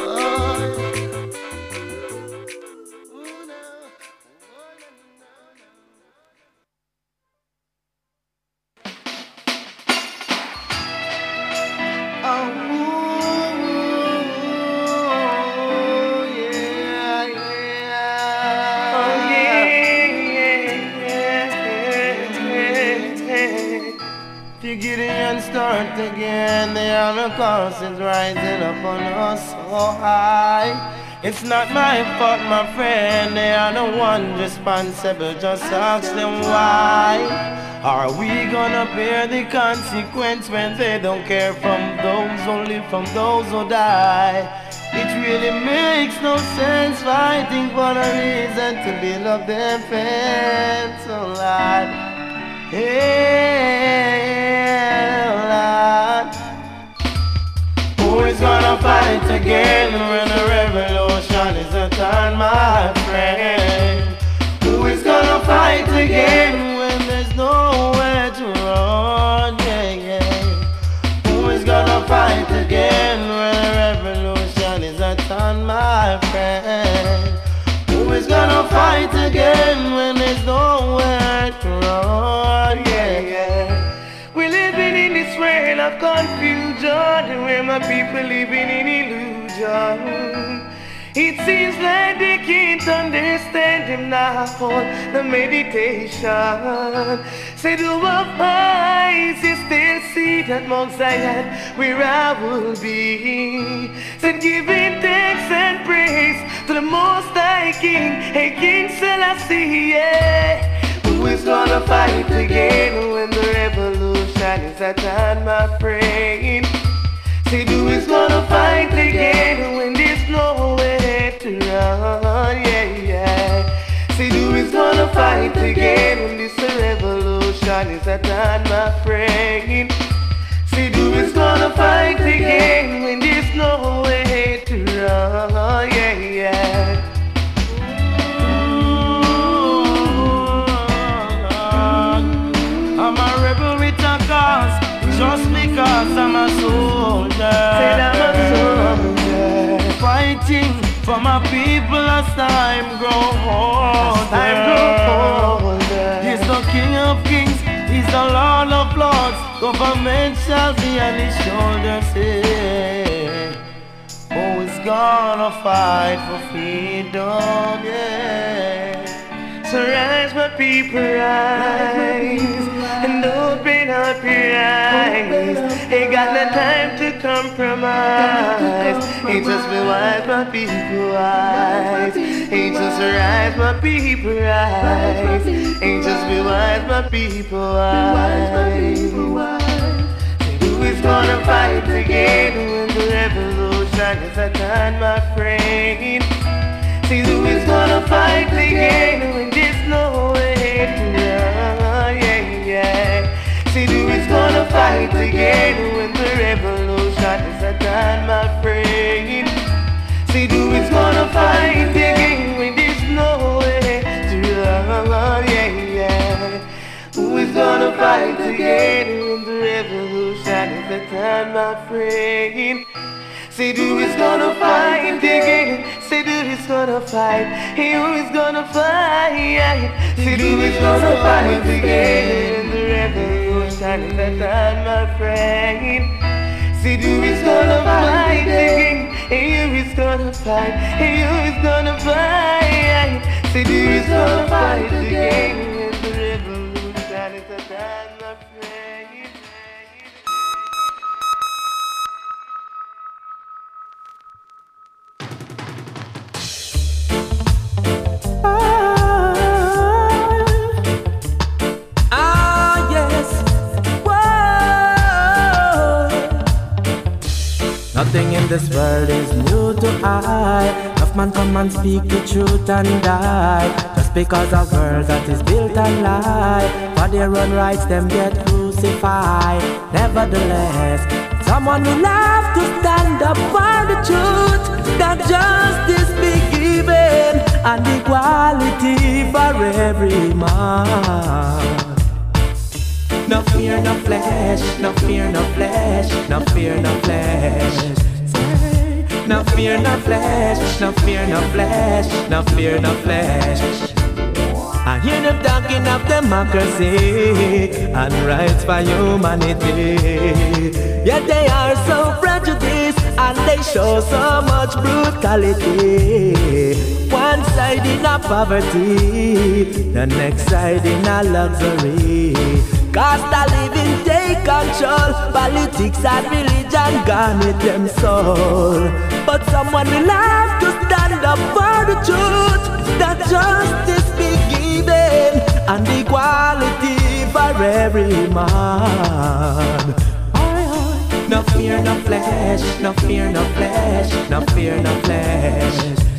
Gideon start again, the Holocaust is rising up on us so high. It's not my fault, my friend, they are the one responsible, just ask them why. Are we gonna bear the consequence when they don't care from those, only from those who die? It really makes no sense fighting for a reason to build up their fence, oh Lord. Hey, Lord. Who is gonna fight again when the revolution is at hand, my friend? Who is gonna fight again when there's nowhere to run? Yeah, yeah. Who is gonna fight again when the revolution is at hand, my friend? Who is gonna fight again when there's nowhere to run? Yeah, yeah. We're living in this world of confusion, where my people living in illusion. It seems like they can't understand him now for the meditation. Say the of eyes, you still see that Mount Zion where I will be. Said giving thanks and praise to the Most High King, hey King Selassie, yeah. Who is gonna fight again when the revolution is at hand, my friend? Say who is gonna fight again when there's nowhere to run, yeah, yeah. Say who is gonna fight again when this revolution is at hand, my friend? Say who is gonna fight again when there's nowhere to run, yeah, yeah. I'm a rebel with a cause, just because I'm a soldier. Said I'm a soldier, fighting for my people as time grows older. He's the King of Kings, he's the Lord of Lords. Government shall be on his shoulders. Hey, who is gonna fight for freedom? Yeah. So rise, my people, rise, and open up your eyes. Ain't got no time to compromise. Ain't just be wise, my people, wise. Ain't just rise, my people, rise. Ain't just be wise, my people, wise. Who is gonna fight again when the revolution is at hand, my friend? See who is gonna fight again when there's nowhere to run, yeah, yeah. See who is gonna fight again when the revolution is at hand, my friend. See who is gonna fight again when there's nowhere to run, yeah, yeah. Who is gonna fight again when the revolution is at hand, my friend? Say who is gonna fight again? Say who is gonna fight? Hey, who is gonna fight? Say who is gonna fight again? The revolution is at hand, my friend. Say who is gonna fight again? Hey, who is gonna fight? Hey, who is gonna fight? Say who is gonna fight again? The revolution is at hand, my friend. Nothing in this world is new to I. Enough man come and speak the truth and die. Just because a world that is built on lie, for their own rights them get crucified. Nevertheless, someone will have to stand up for the truth, that justice be given and equality for every man. No fear, no flesh, no fear, no flesh, no fear, no flesh. No fear, no flesh, no fear, no flesh, no fear, no flesh. I hear them talking of democracy and rights for humanity. Yet they are so prejudiced and they show so much brutality. One side in a poverty, the next side in a luxury. Cost of living take control, politics and religion garnet them soul. But someone will have to stand up for the truth, that justice be given and equality for every man. No fear, no flesh, no fear, no flesh, no fear, no flesh.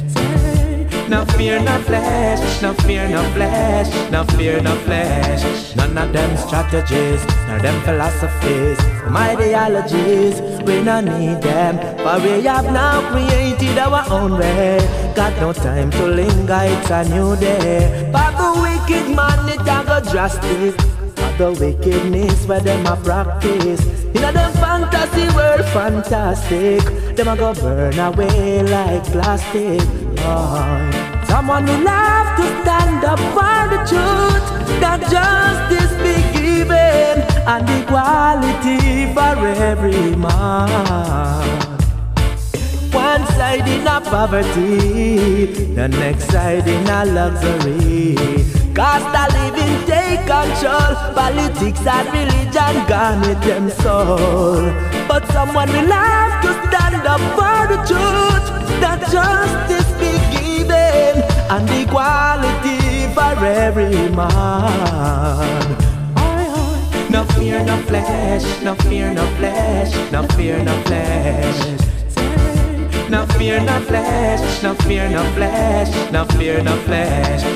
No fear, no flesh, no fear, no flesh, no fear, no flesh. None of them strategies, nor them philosophies, some ideologies, we don't need them. For we have now created our own way. Got no time to linger, it's a new day. For the wicked man, it a go drastic. For the wickedness where them a practice. In a them fantasy world, fantastic. Them a go burn away like plastic. Someone will have to stand up for the truth, that justice be given and equality for every man. One side in a poverty, the next side in a luxury. Cost of living take control, politics and religion garnet them soul. But someone will have to stand up for the truth, that justice be given and equality for every man. No fear, no flesh, no fear, no flesh, no fear, no flesh. No fear, no flesh, no fear, no flesh, no fear, no flesh.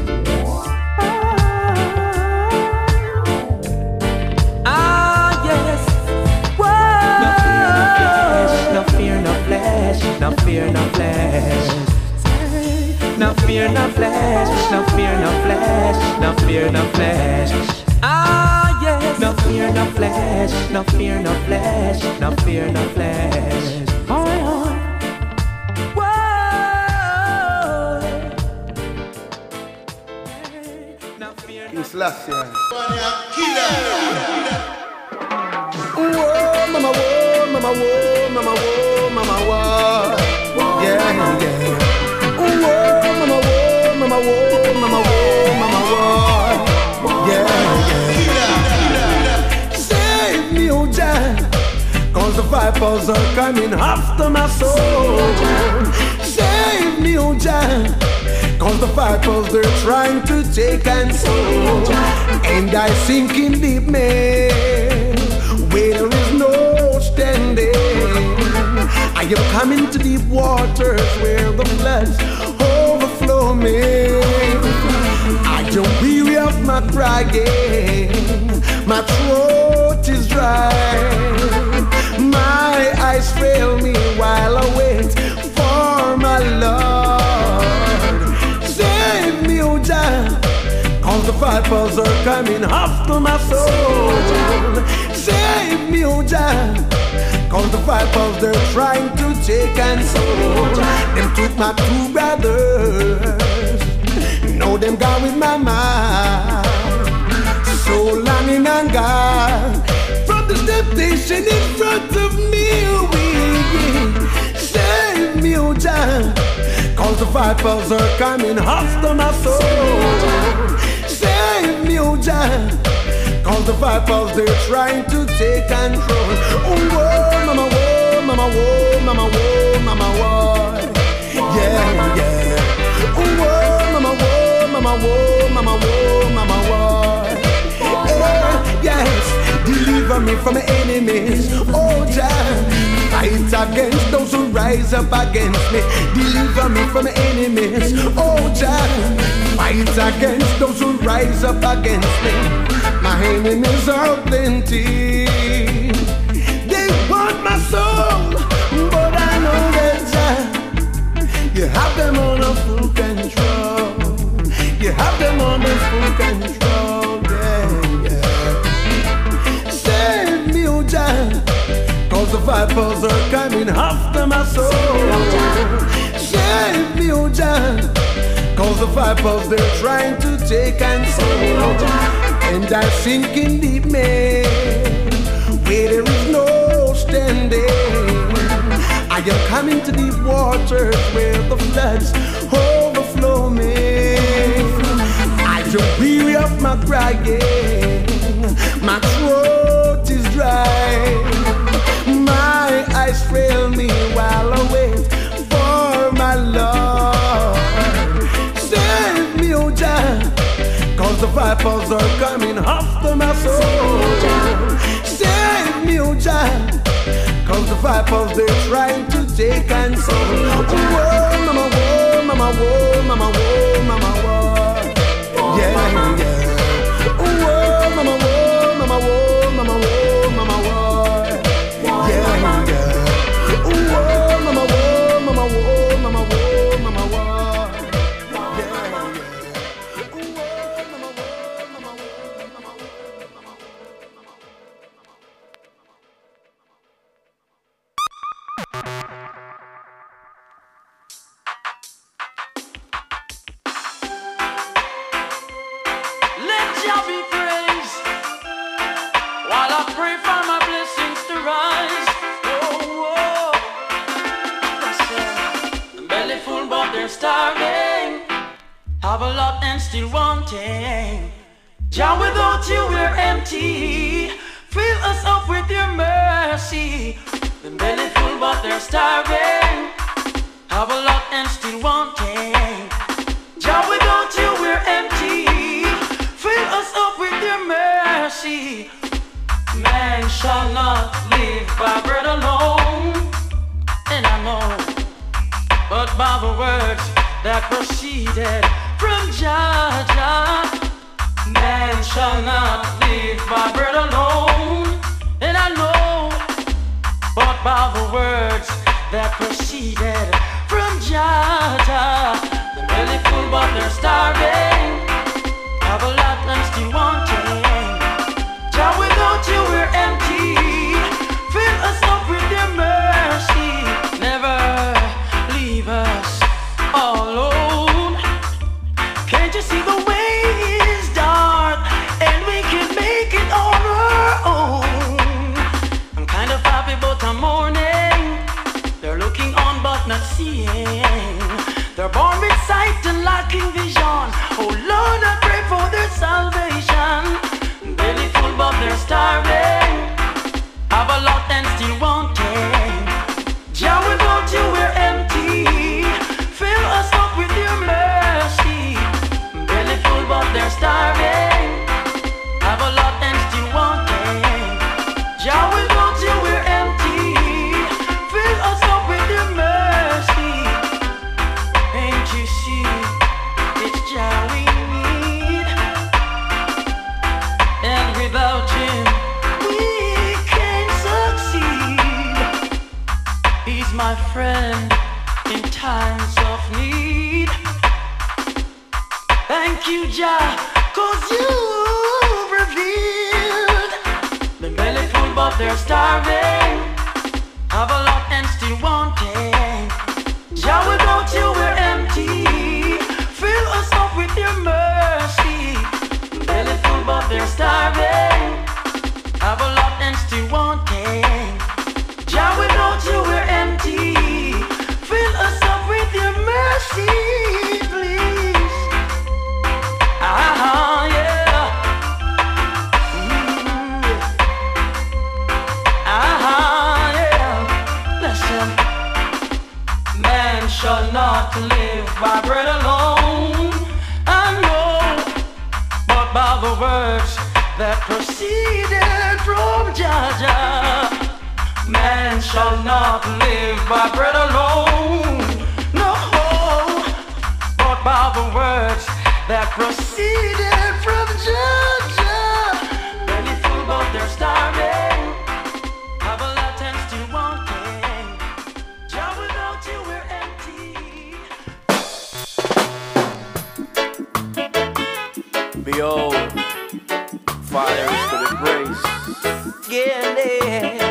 No fear, no flesh, no fear, no flesh. No fear, no flesh, no fear, no flesh, no fear, no flesh. Ah, yes. No fear, no flesh, no fear, no flesh, no fear, no flesh. Oh, no fear, no flesh. Whoa, mama, whoa, mama, whoa, mama, whoa, mama, whoa. Yeah, yeah. Whoa, mama, whoa, mama, whoa, mama, whoa, mama, whoa. Yeah, yeah. Save me, oh Jah, 'cause the vipers are coming after my soul. Save me, oh Jah, 'cause the vipers they're trying to take and soul. And I sink in deep, man, where there is no standing. I am coming to deep waters where the floods overflow me. I don't weary of my crying, my throat is dry, my eyes fail me while I wait for my Lord. Save me, oh Jah, 'cause the vipers are coming after my soul. Save me, oh Jah, Cause the vipers they're trying to take and soul. Them took my two brothers. Know them gone with my mind. So long in anger. From the temptation in front of me, save me, oh Jah. Cause the vipers are coming after my soul. Save me, oh Jah. Cause the vipers they're trying to take control. Oh, whoa, mama, whoa, mama, whoa, mama, whoa, mama, whoa. Yeah, yeah. Oh, whoa, mama, whoa, mama, whoa, mama, whoa, mama, whoa. Yes, deliver me from my enemies. Oh, Jah. Fight against those who rise up against me. Deliver me from my enemies. Oh, Jah. Fight against those who rise up against me. My enemies are plenty. They want my soul, but I know that Jah, you have them under full control. You have them under full control. Yeah, yeah. Save me, oh Jah. Cause the vipers are coming after my soul. Save me, oh Jah. Cause the vipers they're trying to take and soul. And I'm sinking deep, man, where there is no standing. I am coming to deep waters where the floods overflow me. I don't weary of my crying. My throat is dry. My eyes fail me while I wait for my Lord. Save me, oh Jah. Cause the vipers are coming after my soul. Save me, oh Jah. Cause the vipers they're trying to take and soul. Whoa, mama, whoa, mama, whoa, mama, whoa, mama, whoa. Yeah, yeah. Whoa, mama, whoa, mama, whoa, mama, whoa, mama, whoa. Yeah, yeah. Whoa, mama, whoa, mama, whoa, mama, whoa, mama, whoa. Starving, have a lot and still wanting. Jah, without you we're empty. Fill us up with your mercy. The belly full but they're starving, have a lot and still wanting. Jah, without you we're empty. Fill us up with your mercy. Man shall not live by bread alone, and I know, but by the words that proceeded from Jah Jah. Man shall not live by bread alone, and I know, but by the words that proceeded from Jah Jah. The belly full but they're starving, have a lot and still wanting. Jah, without you we're empty. Fill us up with your mercy. Never leave us alone. Can't you see the way is dark and we can make it on our own? I'm kind of happy but I'm mourning. They're looking on but not seeing. They're born with sight and lacking vision. Oh Lord, I pray for their salvation. Belly full but they're starving, have a lot and still wanting. Jah, without you we're empty. Fill us up with your mercy. Belly full but they're starving, have a lot and still wanting. Jah, without you we're empty. Fill us up with your mercy. Ain't you see, it's Jah we need, and without him we can't succeed. He's my friend in times of need. Thank you, Jah, cause you've revealed the belly full but they're starving, not live by bread alone, I know, but by the words that proceeded from Jah. Man shall not live by bread alone, no, but by the words that proceeded from Jah. Belly full but they're starving, have a lot and still wanting. Jah, without you we're empty. Behold, fire is to the grace. Yeah.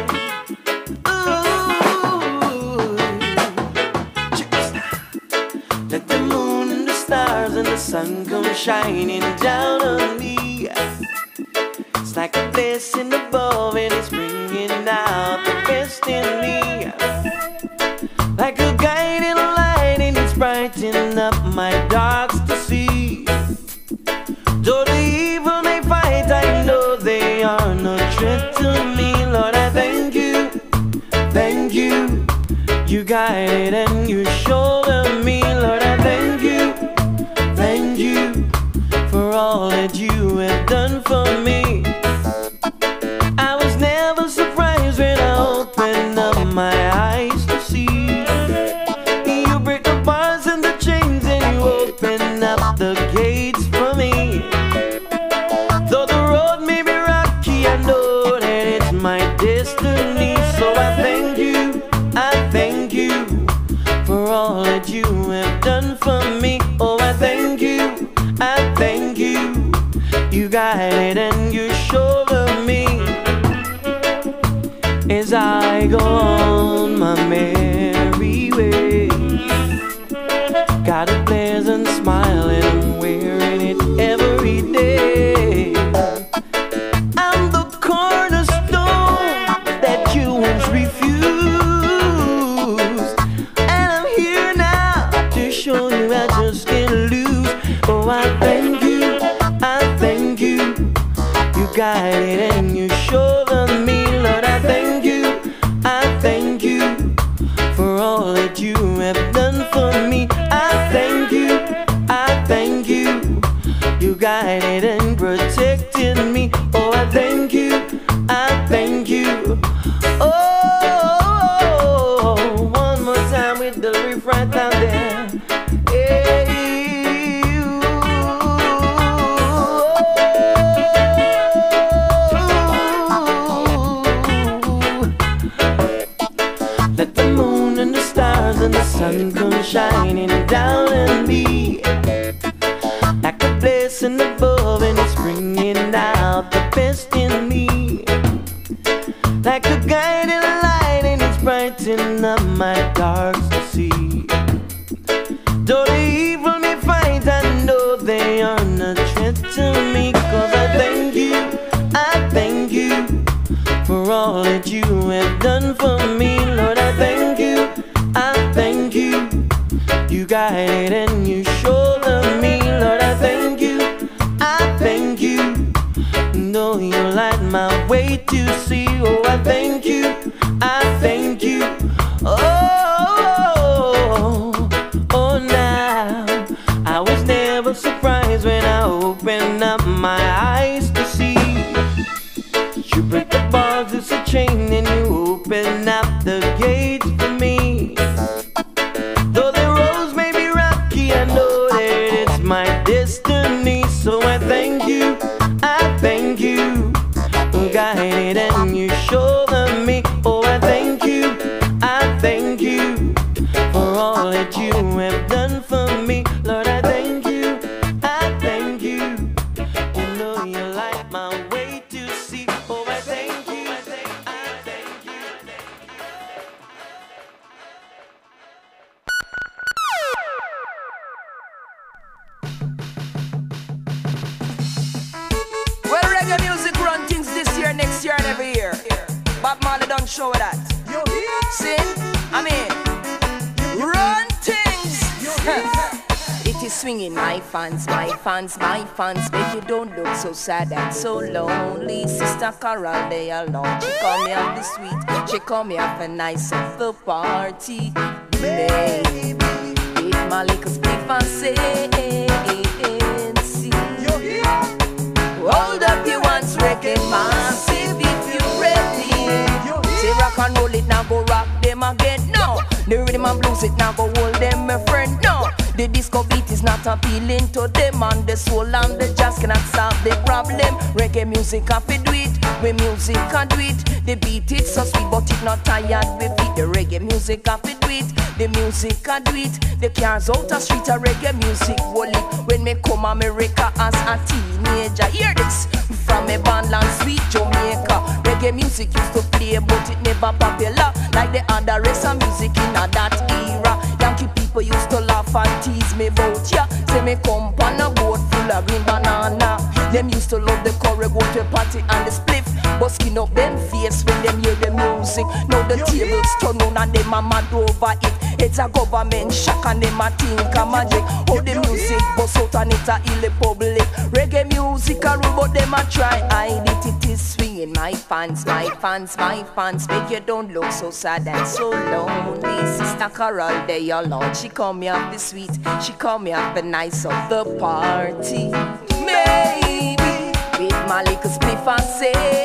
Let the moon and the stars and the sun come shining down on me. It's like a blessing above and it's bringing out the best in me. Like a guiding light and it's brightening up my darks to see. Though the evil may fight, I know they are no threat to me. Lord, I thank you, thank you. You guided and you shoulder me. Lord, I thank you for all that you have done for me. I was never surprised when I opened up my eyes to see. You break the bars and the chains and you open up the gates for me. Though the road may be rocky, I know that it's my destiny. So I thank you for all that you have done for me. Oh, I thank you, you guided and you shoulder me. As I go on my merry way, got a pleasant smile and I'm wearing it every day. I'm the cornerstone that you once refused, and I'm here now to show you I just can't lose. Oh, I thank you, you guided and you shoulder me. Lord, I thank you for all that you have done for me. I thank you, you guided and protected me. Oh, I thank you, oh, one more time with the riff right down there. Let the moon and the stars and the sun come shining down on me. Like a blessing above and it's bringing out the best in me. Like a guiding light and it's brightening up my darks to see. Though the evil may fight, I know they are not threat to me. Cause I thank you for all that you have done for me. Lord, I thank you, you guided and you shoulder me. Lord, I thank you, know you light my way to see. Oh, I thank you, oh, now I was never surprised when I opened up my eyes to see. You break the bars, it's a chain, and you open up the gates for me. Though the roads may be rocky, I know that it's my destiny. So I thank you, guided and you shoulder me. Oh, I thank you for all that you have done for me. Lord, I thank you, you know you light my way to see. Oh, I thank you, Well, reggae music run things this year, next year and every year. Bob Marley don't show that. See? I mean, run things. It is swinging, my fans, make you don't look so sad and so lonely. Sister Carol, they alone. She call me up the sweet, she call me up a nice at the party. Baby, it my liquor spliff and say, hold up your hands, reggae massive if you ready. Say rock and roll it, now go rock them again. No, the rhythm and blues it, now go hold them, my friend. No, the disco beat is not appealing to them, and the soul and the jazz cannot solve the problem. Reggae music have to do it, we music can do it. The beat is so sweet, but it not tired with it. The reggae music have to do it, the music can do it. The cars out the street a reggae music hold it. When me come America as a teenager, hear this from a bandland sweet Jamaica. Reggae music used to play, but it never popular like the other rest of music in that era. Yankee people used to laugh and tease me about ya. Say me come on a boat full of green banana. Them used to love the curry, go to a party and the spliff, but skin up them face when them hear the music. Now the tables turn on and them a mad over it. It's a government shock and them a think a magic. How the music bust out and it's a ill public. Reggae music a rule, but them a try hide it. It is swinging. My fans, my fans, my fans, make you don't look so sad and so lonely. Sister Carol, they all Lord, she call me up the sweet, she call me up the nice of the party. Maybe with my liquor spliff and say,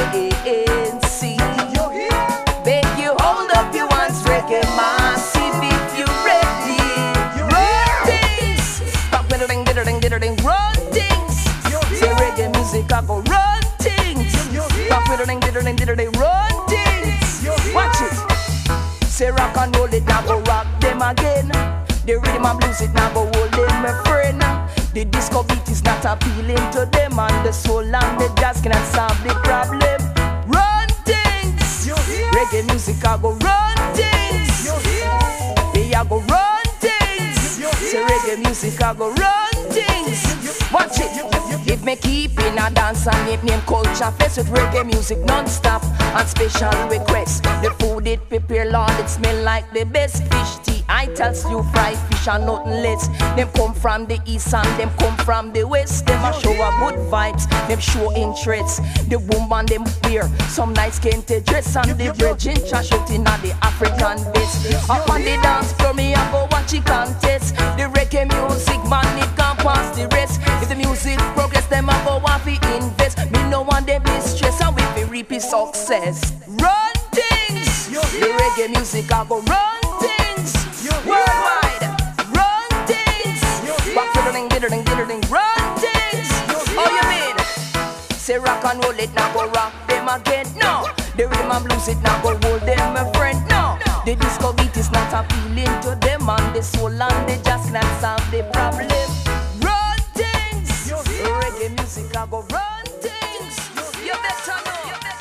beg you hold up your hands, reggae massive if you ready. Run things, stop with ding, run things. Say reggae music, I go run things. Stop with ding, run things. Watch it. Say rock and roll it, now go rock them again. The rhythm and blues it, now go hold them, my friend. The disco beat is not appealing to them, and the soul and the jazz cannot solve the problem. Run things, reggae music I go run things. Me I go run things. Say reggae music I go run things. Watch it. If me keep in a dance and name culture fest with reggae music non-stop and special requests. The food it prepare, Lord, it smell like the best fish tea. I tell you fried fish and nothing less. Them come from the east and them come from the west. Them a show a good vibes, them show interest. The woman them wear some nice kente dress, and the virgin trash out in the African best. Up on the dance floor me I go watch it contest. The reggae music man it can't pass the rest. If the music progress them I go want to invest. Me no want them be stress and we be repeat success. Run things, the reggae music I go run things. Worldwide, run things. Back to the ding, run things. Oh you mean? Say rock and roll it, now go rock them again. No, the rhythm and blues it, now go hold them, my friend. No, the disco beat is not appealing to them, and the soul and the jazz not solve the problem. Run things, reggae music, I go run things. You better know.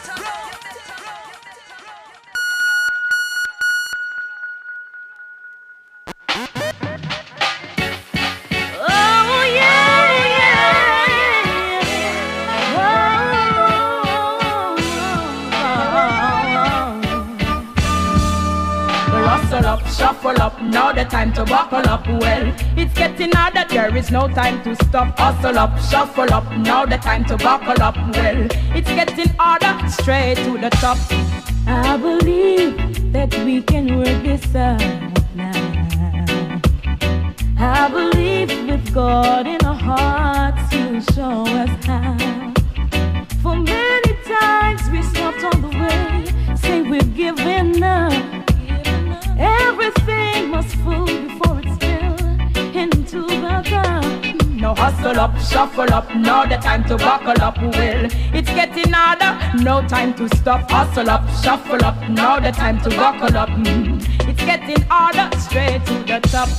Shuffle up, now the time to buckle up. Well, it's getting harder, there is no time to stop. Hustle up, shuffle up, now the time to buckle up. Well, it's getting harder, straight to the top. I believe that we can work this out now. I believe with God in our hearts He'll show us how. For many times we stopped on the way, say we've given up. Everything must fall before it's filled into the cup. Now hustle up, shuffle up, now the time to buckle up. Well, it's getting harder, no time to stop. Hustle up, shuffle up, now the time to buckle up. It's getting harder, straight to the top.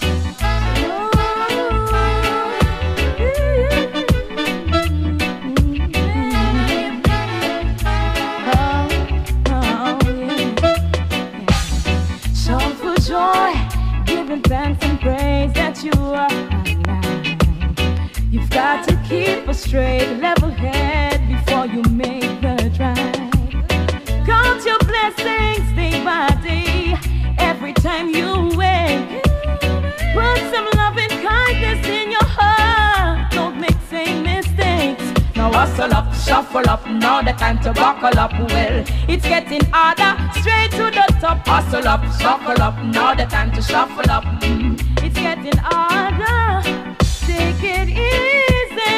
Giving thanks and praise that you are alive. You've got to keep a straight, level head before you make the drive. Count your blessings day by day, every time you wake. Put some love and kindness in your heart, don't make same mistakes. Now hustle up, shuffle up, now the time to buckle up. Well, it's getting harder, straight to the top. Hustle up, shuffle up, now the time to shuffle up. It's getting harder. Take it easy,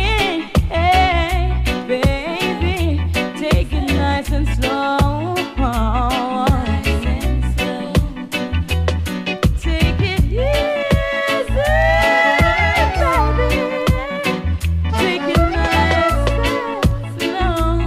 hey, baby. Take it nice and slow. Take it easy, baby. Take it nice and slow.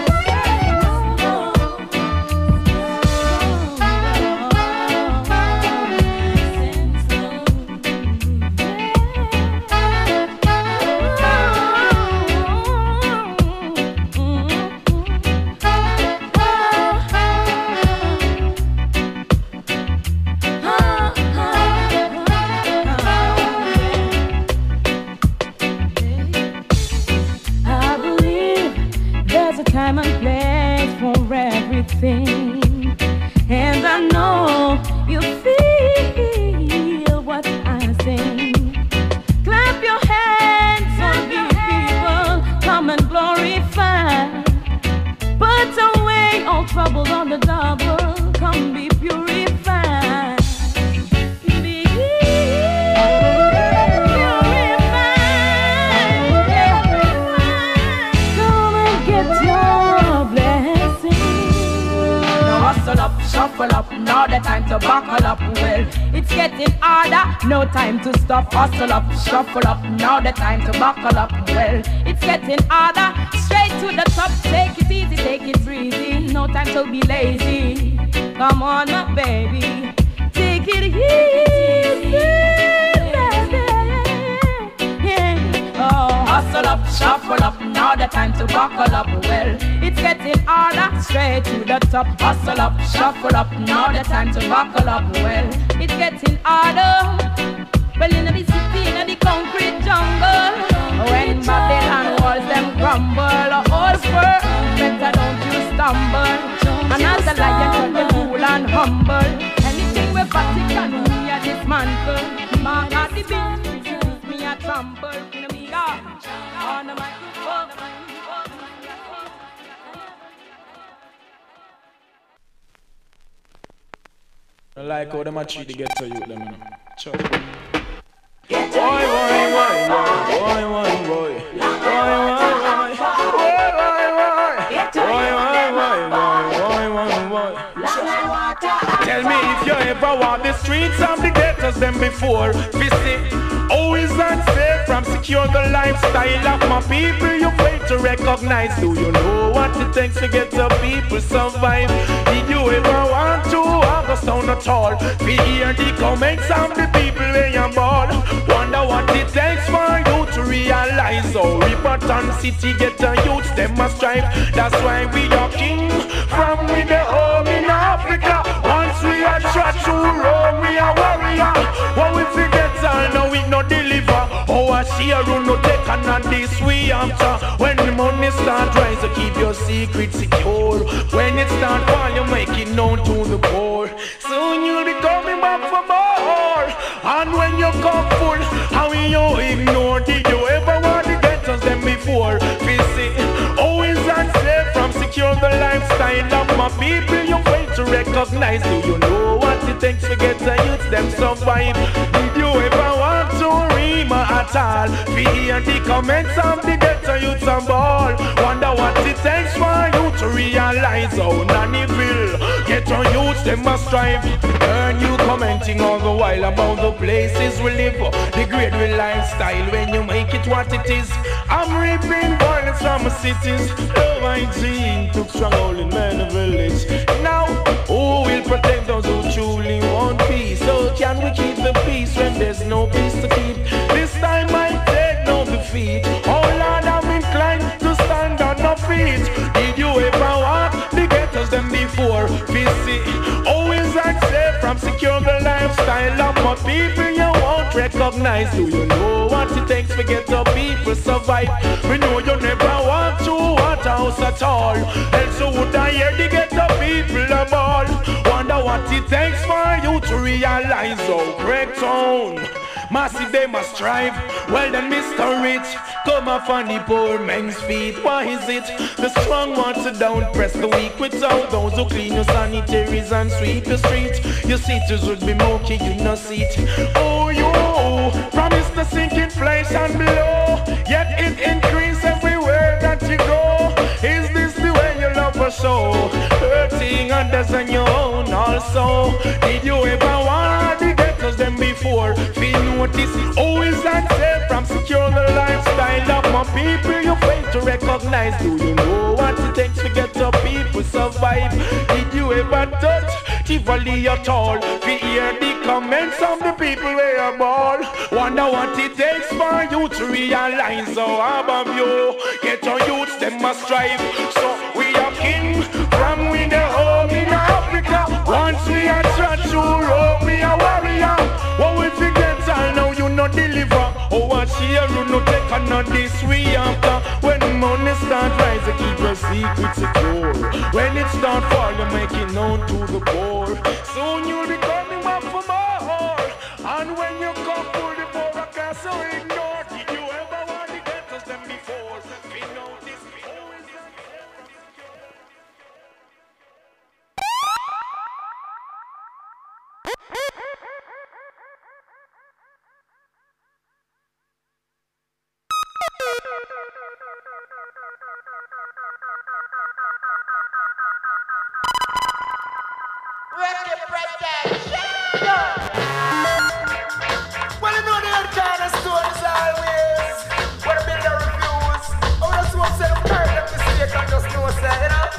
I believe there's a time and place for everything, and I know you feel what I sing. Clap your hands and give people come and glorify. Put away all trouble on the double, come be purified. Be come and get your blessing. Now hustle up, shuffle up, now the time to buckle up. Well, it's getting harder, no time to stop. Hustle up, shuffle up, now the time to buckle up. Well, it's getting harder, straight to the top. Take it easy, take it breezy, no time to be lazy. Come on, my baby, take it easy, baby. Yeah. Oh, hustle up, shuffle up, now the time to buckle up. Well, it's getting harder, straight to the top. Hustle up, shuffle up, now the time to buckle up. Well, it's getting harder. Well, in the city, in the concrete jungle, when Babylon walls them crumble, all for better don't you stumble. And as a lion, you cool and humble. Anything with Vatican, me a dismantle. Mark at the beat, me a trample. Me on the microphone. I like how them a treat the ghetto youth them, you know. Sure. Get boy, Tell me if you ever walk the streets of the ghettos them before. Visit, always unsafe from secure the lifestyle of my people. You fail to recognize. Do you know what it takes to get the people survive? Did you ever want to have a sound at all? We hear the comments of the people when you ball. Wonder what it takes for you to realize. Oh, Riverton City get the youths them a strive. That's why we are king from with the home in Africa. Once we are shot to Rome, we are warrior. What we forget all now we no deliver. Oh, I see a run no take and on this we after. When the money start rise, you keep your secret secure. When it start fall, you make it known to the poor. Soon you'll be coming back for more. And when you come full, how will you ignore? Did you ever want to get us them before? Visit, always unsafe from secure the lifestyle of my people. You fail to recognize. Do you know what it takes to get the youth them survive? Did you ever want to rima at all? We hear the comments of the ghetto youths and ball. Wonder what it takes for you to realize how Nannyville ghetto youths them must strive. Earn you commenting all the while about the places we live, the great real lifestyle when you make it what it is. I'm reaping violence from the cities. Love hygiene took strong hold in many village. Now, who will protect those who truly want peace? So can we keep the peace when there's no peace to keep? This time I take no defeat. Oh Lord, I'm inclined to stand on my feet. Did you ever walk the ghettos them before? Visit, always unsafe from secure the lifestyle of my people. You won't recognize. Do you know what it takes to get the people survive? We know you never want to want a house at all. Else would I hear the ghetto people a ball. Wonder what it takes for you to realize. Oh, great town, massive they must strive. Well then, Mr. Rich, come up on the poor man's feet. Why is it the strong want to down press the weak without those who clean your sanitaries and sweep the streets? Your cities would be murky, you no see it. Oh, you to sink inflation below, yet it increase everywhere that you go. Is this the way you love a show? Hurting others and your own also. Did you ever want the ghettos them before? Feel notice always unsafe from secure the lifestyle of my people. You fail to recognize. Do you know what it takes to get your people survive? Did you ever touch Tivoli at all? We hear the comments of the people where you ball. Wonder what it takes for you to realize how above you. Get your youths, them must strive. So we are king from we the home in Africa. Once we are trust you, we are warrior. What we forget, I know you not deliver. Oh, what share you no take another this we after. When money start rising, keep your secret secure. When it start fall, you make it known to the poor. Soon you'll be coming back for more. And when you come for the poor, I can't so ignore. Did you ever want to get us them before? We know this always is. Well, you know the old kind of stories always. When a builder refuse, oh, that's what said I'm tired of mistake and just no say, you know.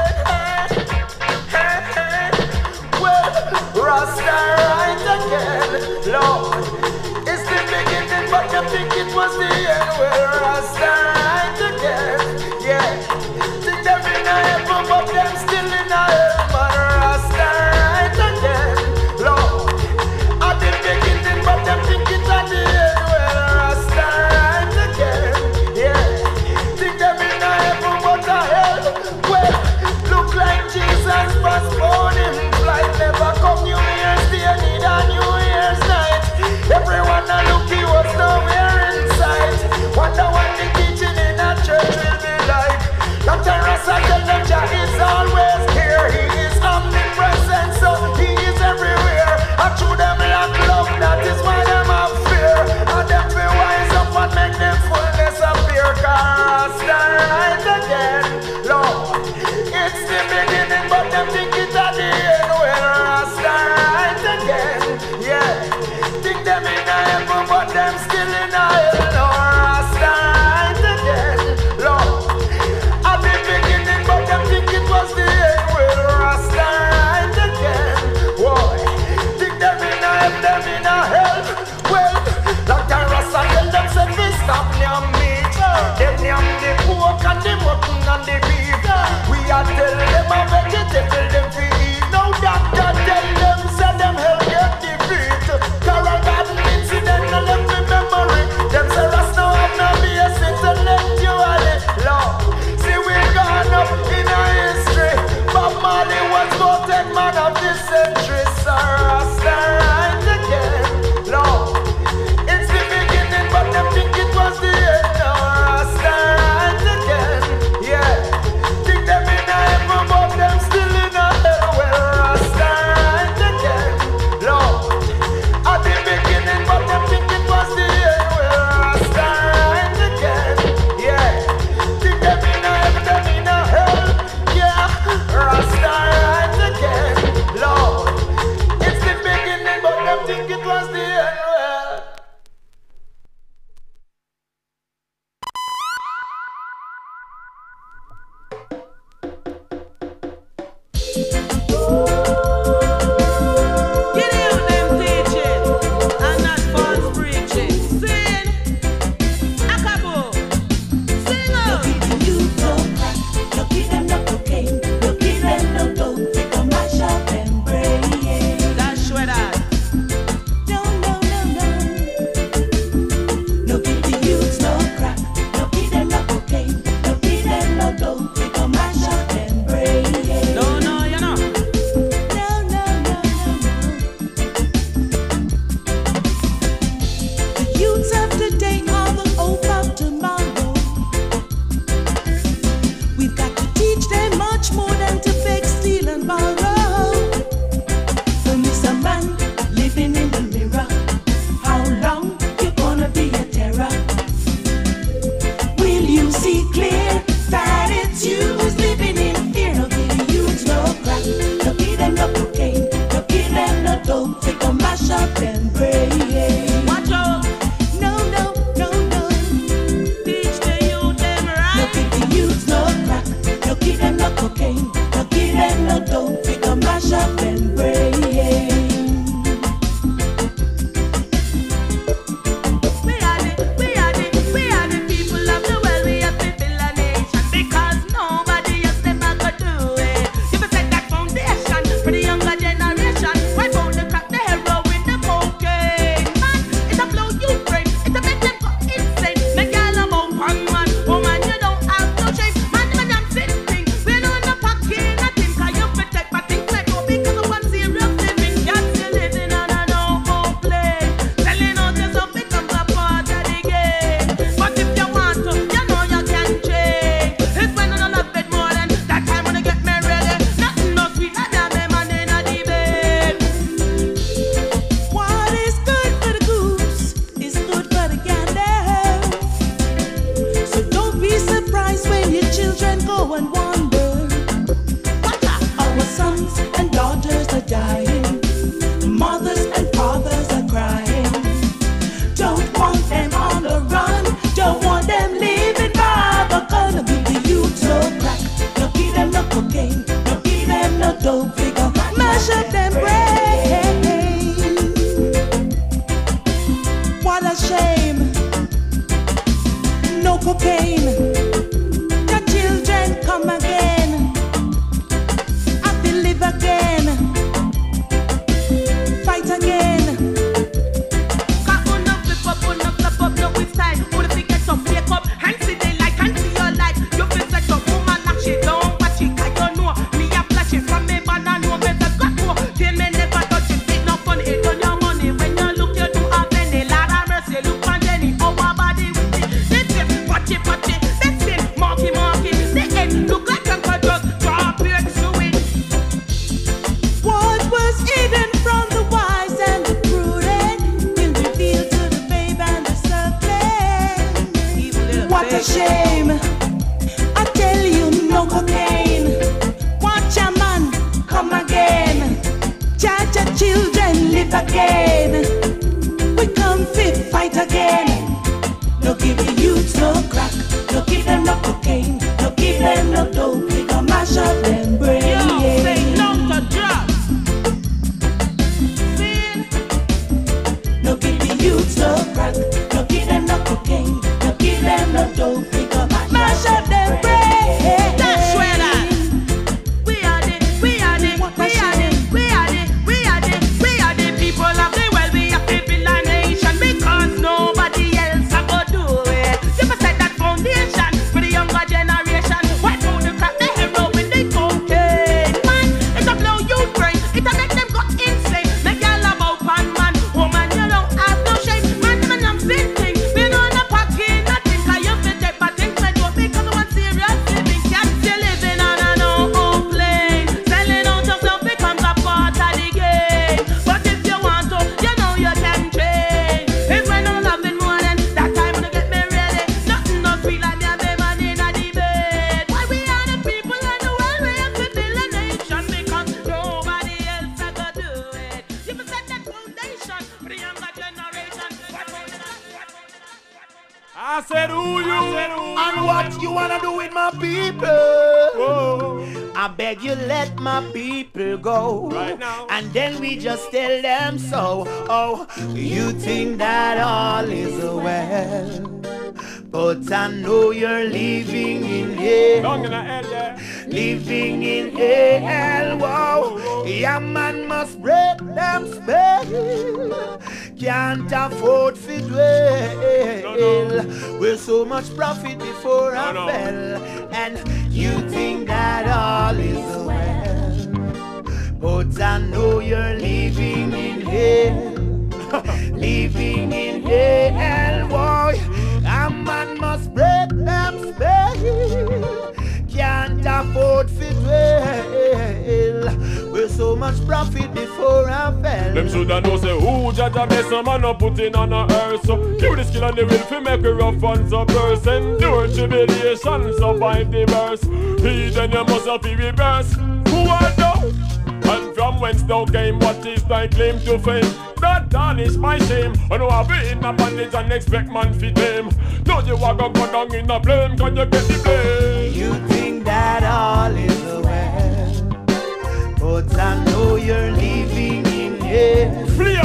Well, Rasta right again, Lord. It's the beginning, but you think it was the end. Well, Rasta right again, yeah. Think they're in a heaven, but them still in a hell, man. Rasta right again. shame. Your children come again. I will live again. Fight again. Shame, I tell you, no cocaine. Watch a man come again. Judge your children live again. We come fit fight again. No give the youths no crack, no give them no cocaine, no give them no dope. We gon' mash up them brain. Yo, say no to drugs. No give the youths no crack, no give them no cocaine. Give them no dope, we gon' mash up them brain. That's where that we are the people of the world. We are people a nation because nobody else a go do it. You must set that foundation for the younger generation. Why don't you crack the hero with the cocaine? Man, it'll blow you brain, it'll make them go insane. Make y'all about pan man, woman you don't have no shame. Man, them and I'm thing. I said, who you? And what you wanna do with my people? Whoa. I beg you, let my people go. Right now. And then we just tell them so. Oh, you think that all is well, but I know you're living in hell. Long in the head, yeah. Living in hell, whoa. Yeah, man must break them spell. Can't afford to dwell. We're so much profit before I fell. And you think that all is well, but I know you're living in hell. Living in hell, boy. A man must break them spell. Can't afford to dwell. We're so much profit before I fell. Them shoulda know say who judge a mess a man a put in on a earth. So give the skill and the will fi make a rough and so burst. Endure tribulation, survive the verse. He then you must have to reverse. Who are thou? And from whence thou came, what is thy claim to fame? That tarnish my shame. I know I've been in a bondage and expect man fi tame. Now you a go down in a flame, can you get the blame? You think that all is well, but I know you're living in hell.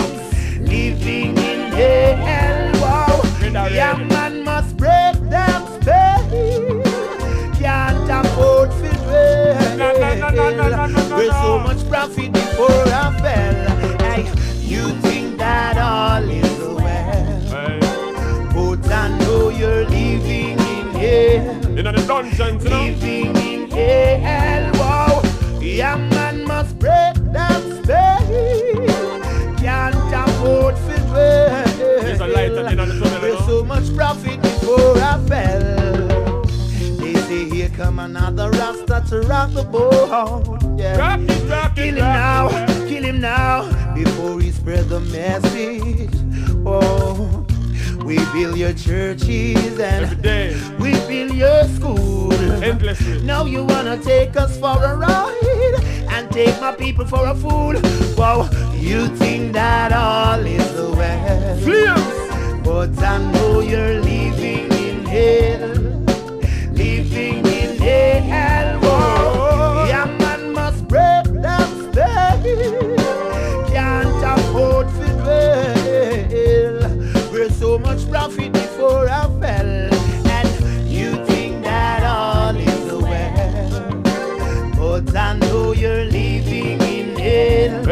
Living in hell, wow. Young man must break them spell. Can't afford to dwell. There's so much profit before I fell. Hey, you think that all is well, but I know you're living in hell. In the dungeons, living in hell, wow. Young man must break them spell. Can't afford to dwell. There's a light at the end of the tunnel. There's so much profit before I fell. They say here come another Rasta to rock the boat. Yeah. Kill him now, before he spread the message. Oh, we build your churches and we build your schools. Endlessly. Now you wanna take us for a ride and take my people for a fool. Wow, you think that all is well, but I know you're living in hell. Living in hell, whoa. Young man must break them spell. Can't afford to dwell. We're so much profit before I fell. And you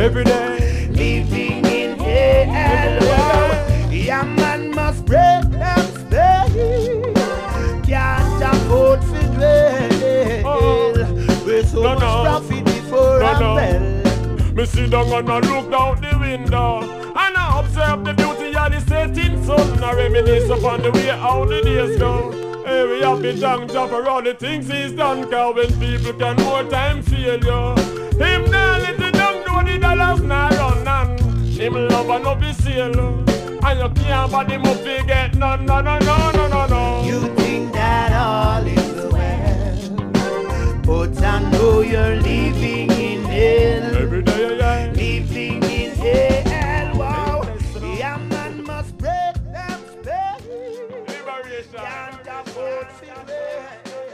every day. Living in hell. Yeah, man must break them stay. Can't afford to dwell. With so much profit before I'm well. Me sit down and I look out the window, and I observe the beauty of the setting sun. I reminisce upon the way how the days go. Hey, we have been thanked for all the things he's done. Cause when people can more time feel you, him now let the down know the dollars now run none. Him love and no be sale, and you can't buy him up to get none. No. You think that all is well, but I know you're living in hell. Every day, yeah. Living in hell, wow. Yeah, man must break them spell. Liberation. Can't afford to live.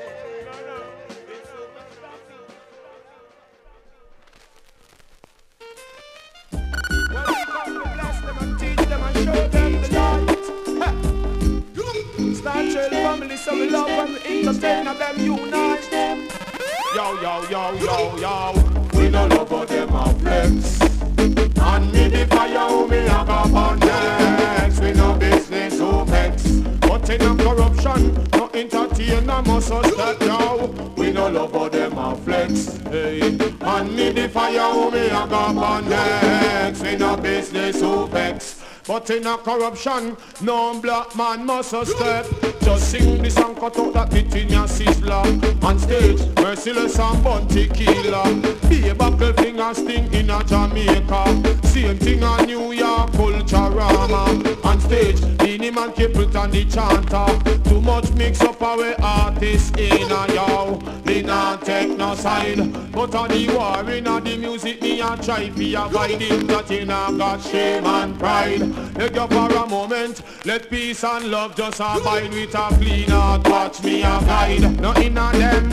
Well, we come to bless them and teach them and show them the light. Star Child family, so we love and we entertain them unite. Yo. We no love for them a flex. And me the fire who me a go on next. We no business who vex. But in a corruption, no entertain a muscle step now. We no love for them a flex. Hey. And me the fire who me a go on next. We no business who vex. But in a corruption, no black man must step. Just sing the song, cut out that bit in your sizzler. On stage, merciless and bounty killer. Be a buckle finger sting in a Jamaica. Same thing a New York, Culturama. On stage, Beanie Man, Caplet and the chanter. Too much mix up our artists in a yow. They not take no side. But on the war, in a the music, me a try fi avoid it. That in a got shame and pride. Let go for a moment, let peace and love just abide with a clean heart. Watch me a guide, no in a them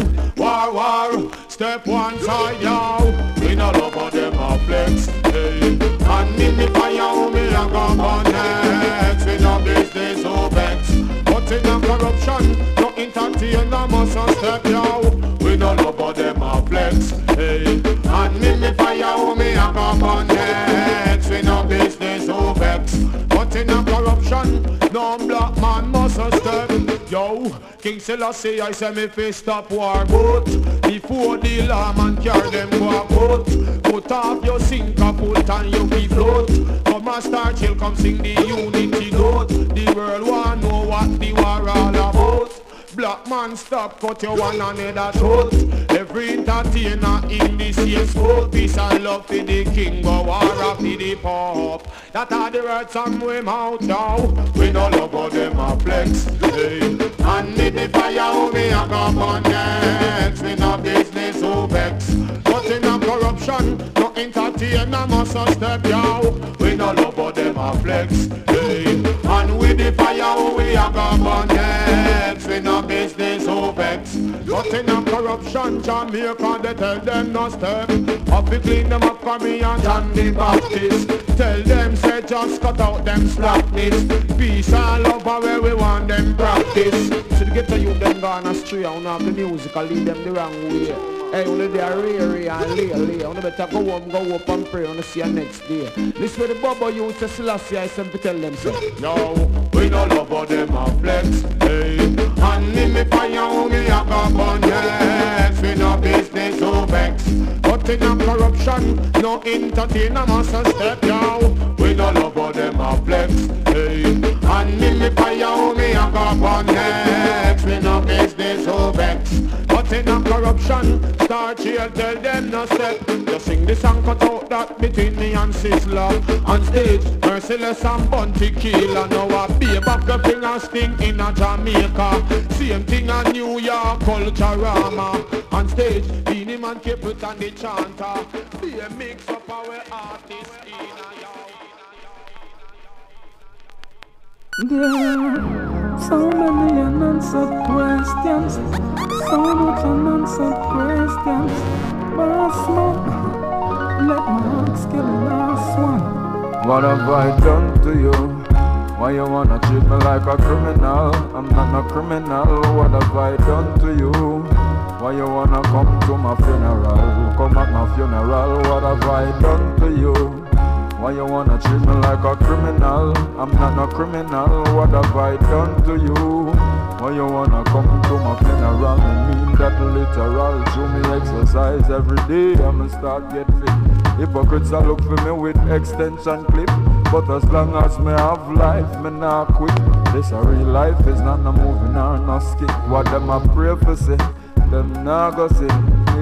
war. Step one side, yo. We no love for them a flex, hey. And in the fire, me a go on next. We no business who vex. But in a corruption, no entertain, no must step, yo. We no love for them a flex, hey. And in the fire, me a go on next. We no business who vex. But in a corruption, no black man must step. Yo, King Selassie, I say me face stop war, but before the law man carry them go a boat. Put off your sinker, put on your feet float. Come a Star Child, come sing the unity note. The world want know what the war all about. Black man stop, cut your one another throat. Every entertainer in this year's sport. Peace and love for the king, but war for the pop. That are the words on we mouth now. We no love for them a flex, hey. And in the fire we a go on next. We no business who vex. But in a corruption, no entertainer must step now. We no love for them a flex, hey. And with the fire we a go on next. We no business who vex. But in a corruption, Jamaica, they tell them no step. Up to clean them up for me and John the Baptist. Tell them say just cut out them slackness. Peace and love are where we want them practice. So to get to you them gone astray, I don't have the music, I lead them the wrong way. Hey, when they are ray and lay, when they better go home, go up and pray, when they see you next day. Listen to the bubble you to Selassie, I simply tell them so. No, we no love for them a flex, hey. And in me fire, me a go on next. We no business who vex. But in a corruption, no entertainer must step now. We no love for them a flex, hey. And in me fire, me a go on next. We no business who vex. But in a corruption, Star Child tell them no step. Just sing the song, cut out that between me and Sizzler. On stage, merciless and bounty killer. Now I be back the finger sting in a Jamaica. Same thing a New York, Culturama. On stage, Beanie Man, Caplet and the chanter. Be a mix up our artists in a yard. There are so many unanswered questions, so much unanswered questions. Boss man, let my heart get the last one. What have I done to you? Why you wanna treat me like a criminal? I'm not a criminal. What have I done to you? Why you wanna come to my funeral? Come at my funeral, what have I done to you? Why you wanna treat me like a criminal? I'm not no criminal, what have I done to you? Why you wanna come to my funeral? I mean that literal. Show me exercise every day, I'ma start get fit. Hypocrites a look for me with extension clip, but as long as me have life, me not quit. This a real life, is not no movie nor no skit. What them a pray for say, them not go see.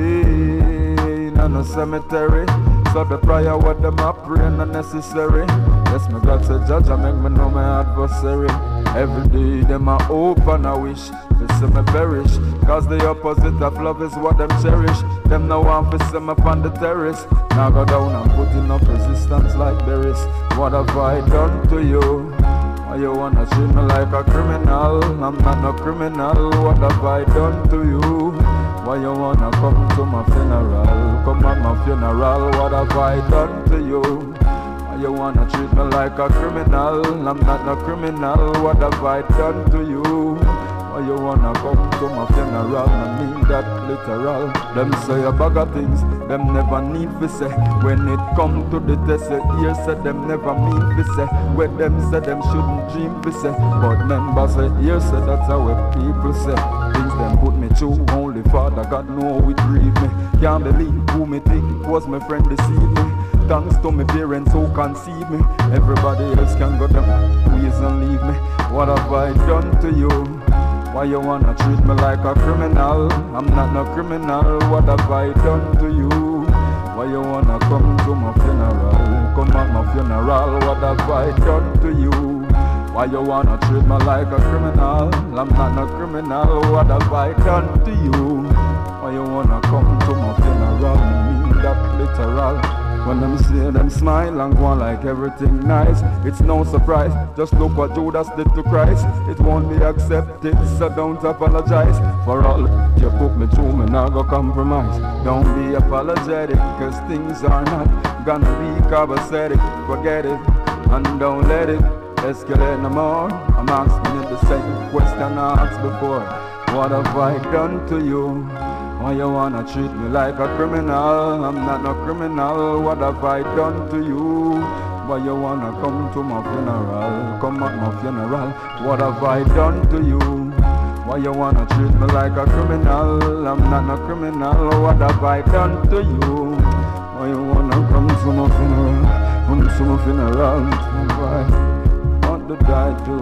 In a cemetery, so the prayer what them a pray not necessary. Yes, me God say judge, I make me know my adversary. Every day them a hope and a wish to see me perish, cause the opposite of love is what them cherish. Them no want to see me upon the terrace. Now go down and putting up resistance like berries. What have I done to you? Why you wanna treat me like a criminal? I'm not no criminal, what have I done to you? Why you wanna come to my funeral? Come at my funeral, what have I done to you? Why you wanna treat me like a criminal? I'm not no criminal, what have I done to you? Why you wanna come to my funeral? I mean that literal. Them say a bag of things, them never need to say. When it come to the test, you say them never mean to say. When them say them shouldn't dream to say. But members say, you say that's how people say. Things them put me through, only Father God know it grieve me. Can't believe who me think it was my friend deceived me. Thanks to my parents who conceived me. Everybody else can go them ways and leave me. What have I done to you? Why you wanna treat me like a criminal? I'm not no criminal, what have I done to you? Why you wanna come to my funeral? Come at my funeral, what have I done to you? Why you wanna treat me like a criminal? I'm not no criminal, what have I done to you? Why you wanna come to my funeral? I mean that literal. When them see them smile and go on like everything nice, it's no surprise, just look what Judas did to Christ. It won't be accepted, so don't apologize. For all you put me through, me not go compromise. Don't be apologetic, cause things are not gonna be copacetic. Forget it, and don't let it escalate no more. I'm asking you the same question I asked before. What have I done to you? Why you wanna treat me like a criminal? I'm not no criminal, what have I done to you? Why you wanna come to my funeral? Come at my funeral, what have I done to you? Why you wanna treat me like a criminal? I'm not no criminal, what have I done to you? Why you wanna come to my funeral? Come to my funeral, why? What did I do?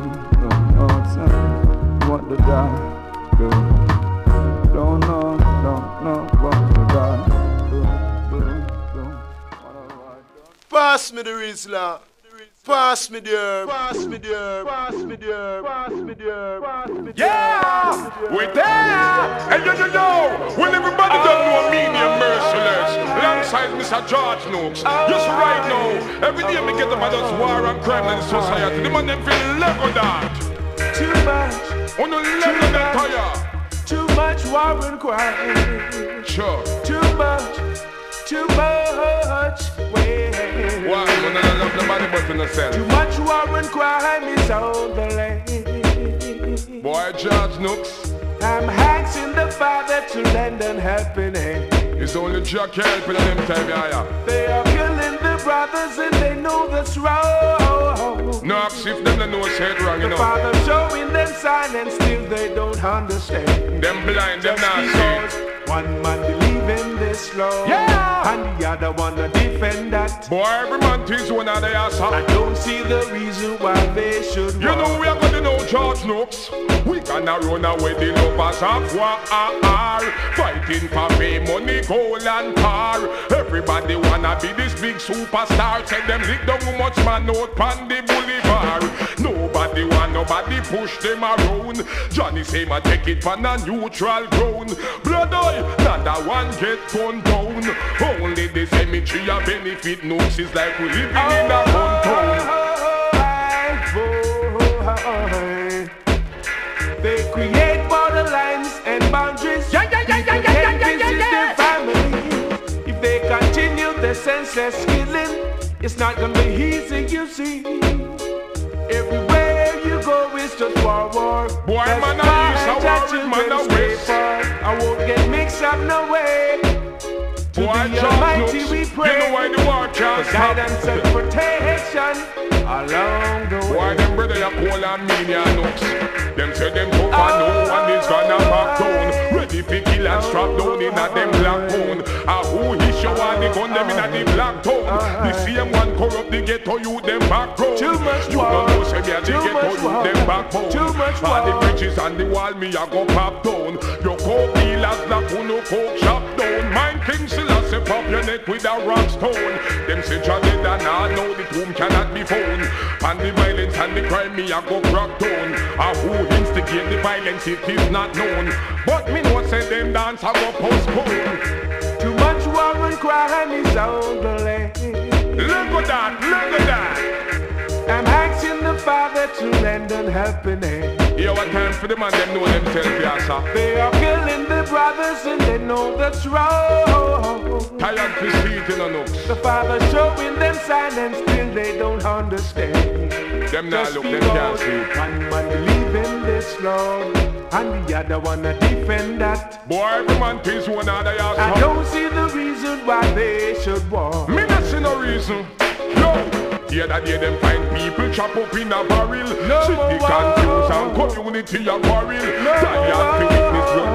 What did I do? Don't know what did I do? Pass me the Rizla. Pass me the herb. Pass me the herb. Pass me the herb. Pass me the herb. Pass me the herb. Yeah! We're there! Hey, yo! Well, everybody don't know me, the merciless. Alongside Mr. George Nooks. Just right now, every day me get them at us war and crime in the society. The man them feel level that. Too much. On the level that tire. Too much war and crime. Sure. Too much. Too much. Why? When I love the body but in the cell. Too much war and crime is on the land. Boy, George Nooks. I'm asking the Father to lend a helping hand. It's only Jack helping them time, yeah. They are killing the brothers and they know that's wrong. Knocks if them don't know it's head wrong, you know. The Father showing them sign and still they don't understand. Them blind, them not see. One man believe in this law, yeah, and the other one to defend that. Boy, every man thinks one of the ass. I don't see the reason why they should. You know we are gonna know George Nooks. We gonna run away the lovers of war, fighting for fame, money, gold and car. Everybody wanna be this big superstar. Tell them lick down how much man out on the boulevard. Nobody want nobody push them around. Johnny say ma take it from a neutral ground. Blood oil, not that one get gunned down. Only the cemetery a benefit. Nooks is like we living in a gun town. They create borderlines and boundaries. Their family. If they continue their senseless killing, it's not gonna be easy, you see. Everywhere you go, it's just war. Boy, man, I use a war with man, I wish. I won't get mixed have no way. To Boy, the Almighty we pray. You know why the war can't for stop? guidance and protection along the way. Why them brother ya call and mean ya nooks? Them say them tough and no one is gonna back down. Ready for kill and strap down in a them black bone. Who he show all the gun them in a the black town. The same one corrupt the ghetto youth them background. Too much you war. don't know say me a the ghetto youth them backbone. Too much all the war. bridges and the wall me a go pop down. Your coke dealers like who no coke shop down. Mind King Selassie pop your neck with a rock stone. Them say Jah dead and I know the tomb cannot be found. And the violence and the crime me a go crack down. Who instigate the violence it is not known. But me know say them dance a go postpone. Too much war and crime is ugly. Look at that, look at that. I'm asking the Father to lend a helping hand. Yeah, what time for the man them know themselves, yes, sir. They are killing their brothers and they know that's wrong. Tired to see it in a nooks. The Father showing them signs and still they don't understand. Them now look, them can't see. One man believe in this Lord and the other one a defend that. Boy, every man pays one other, yes, sir. I don't see the reason why they should war. Me not see no reason. No. The other day them find people chop up in a barrel. No City confused and community a quarrel. Tired to witness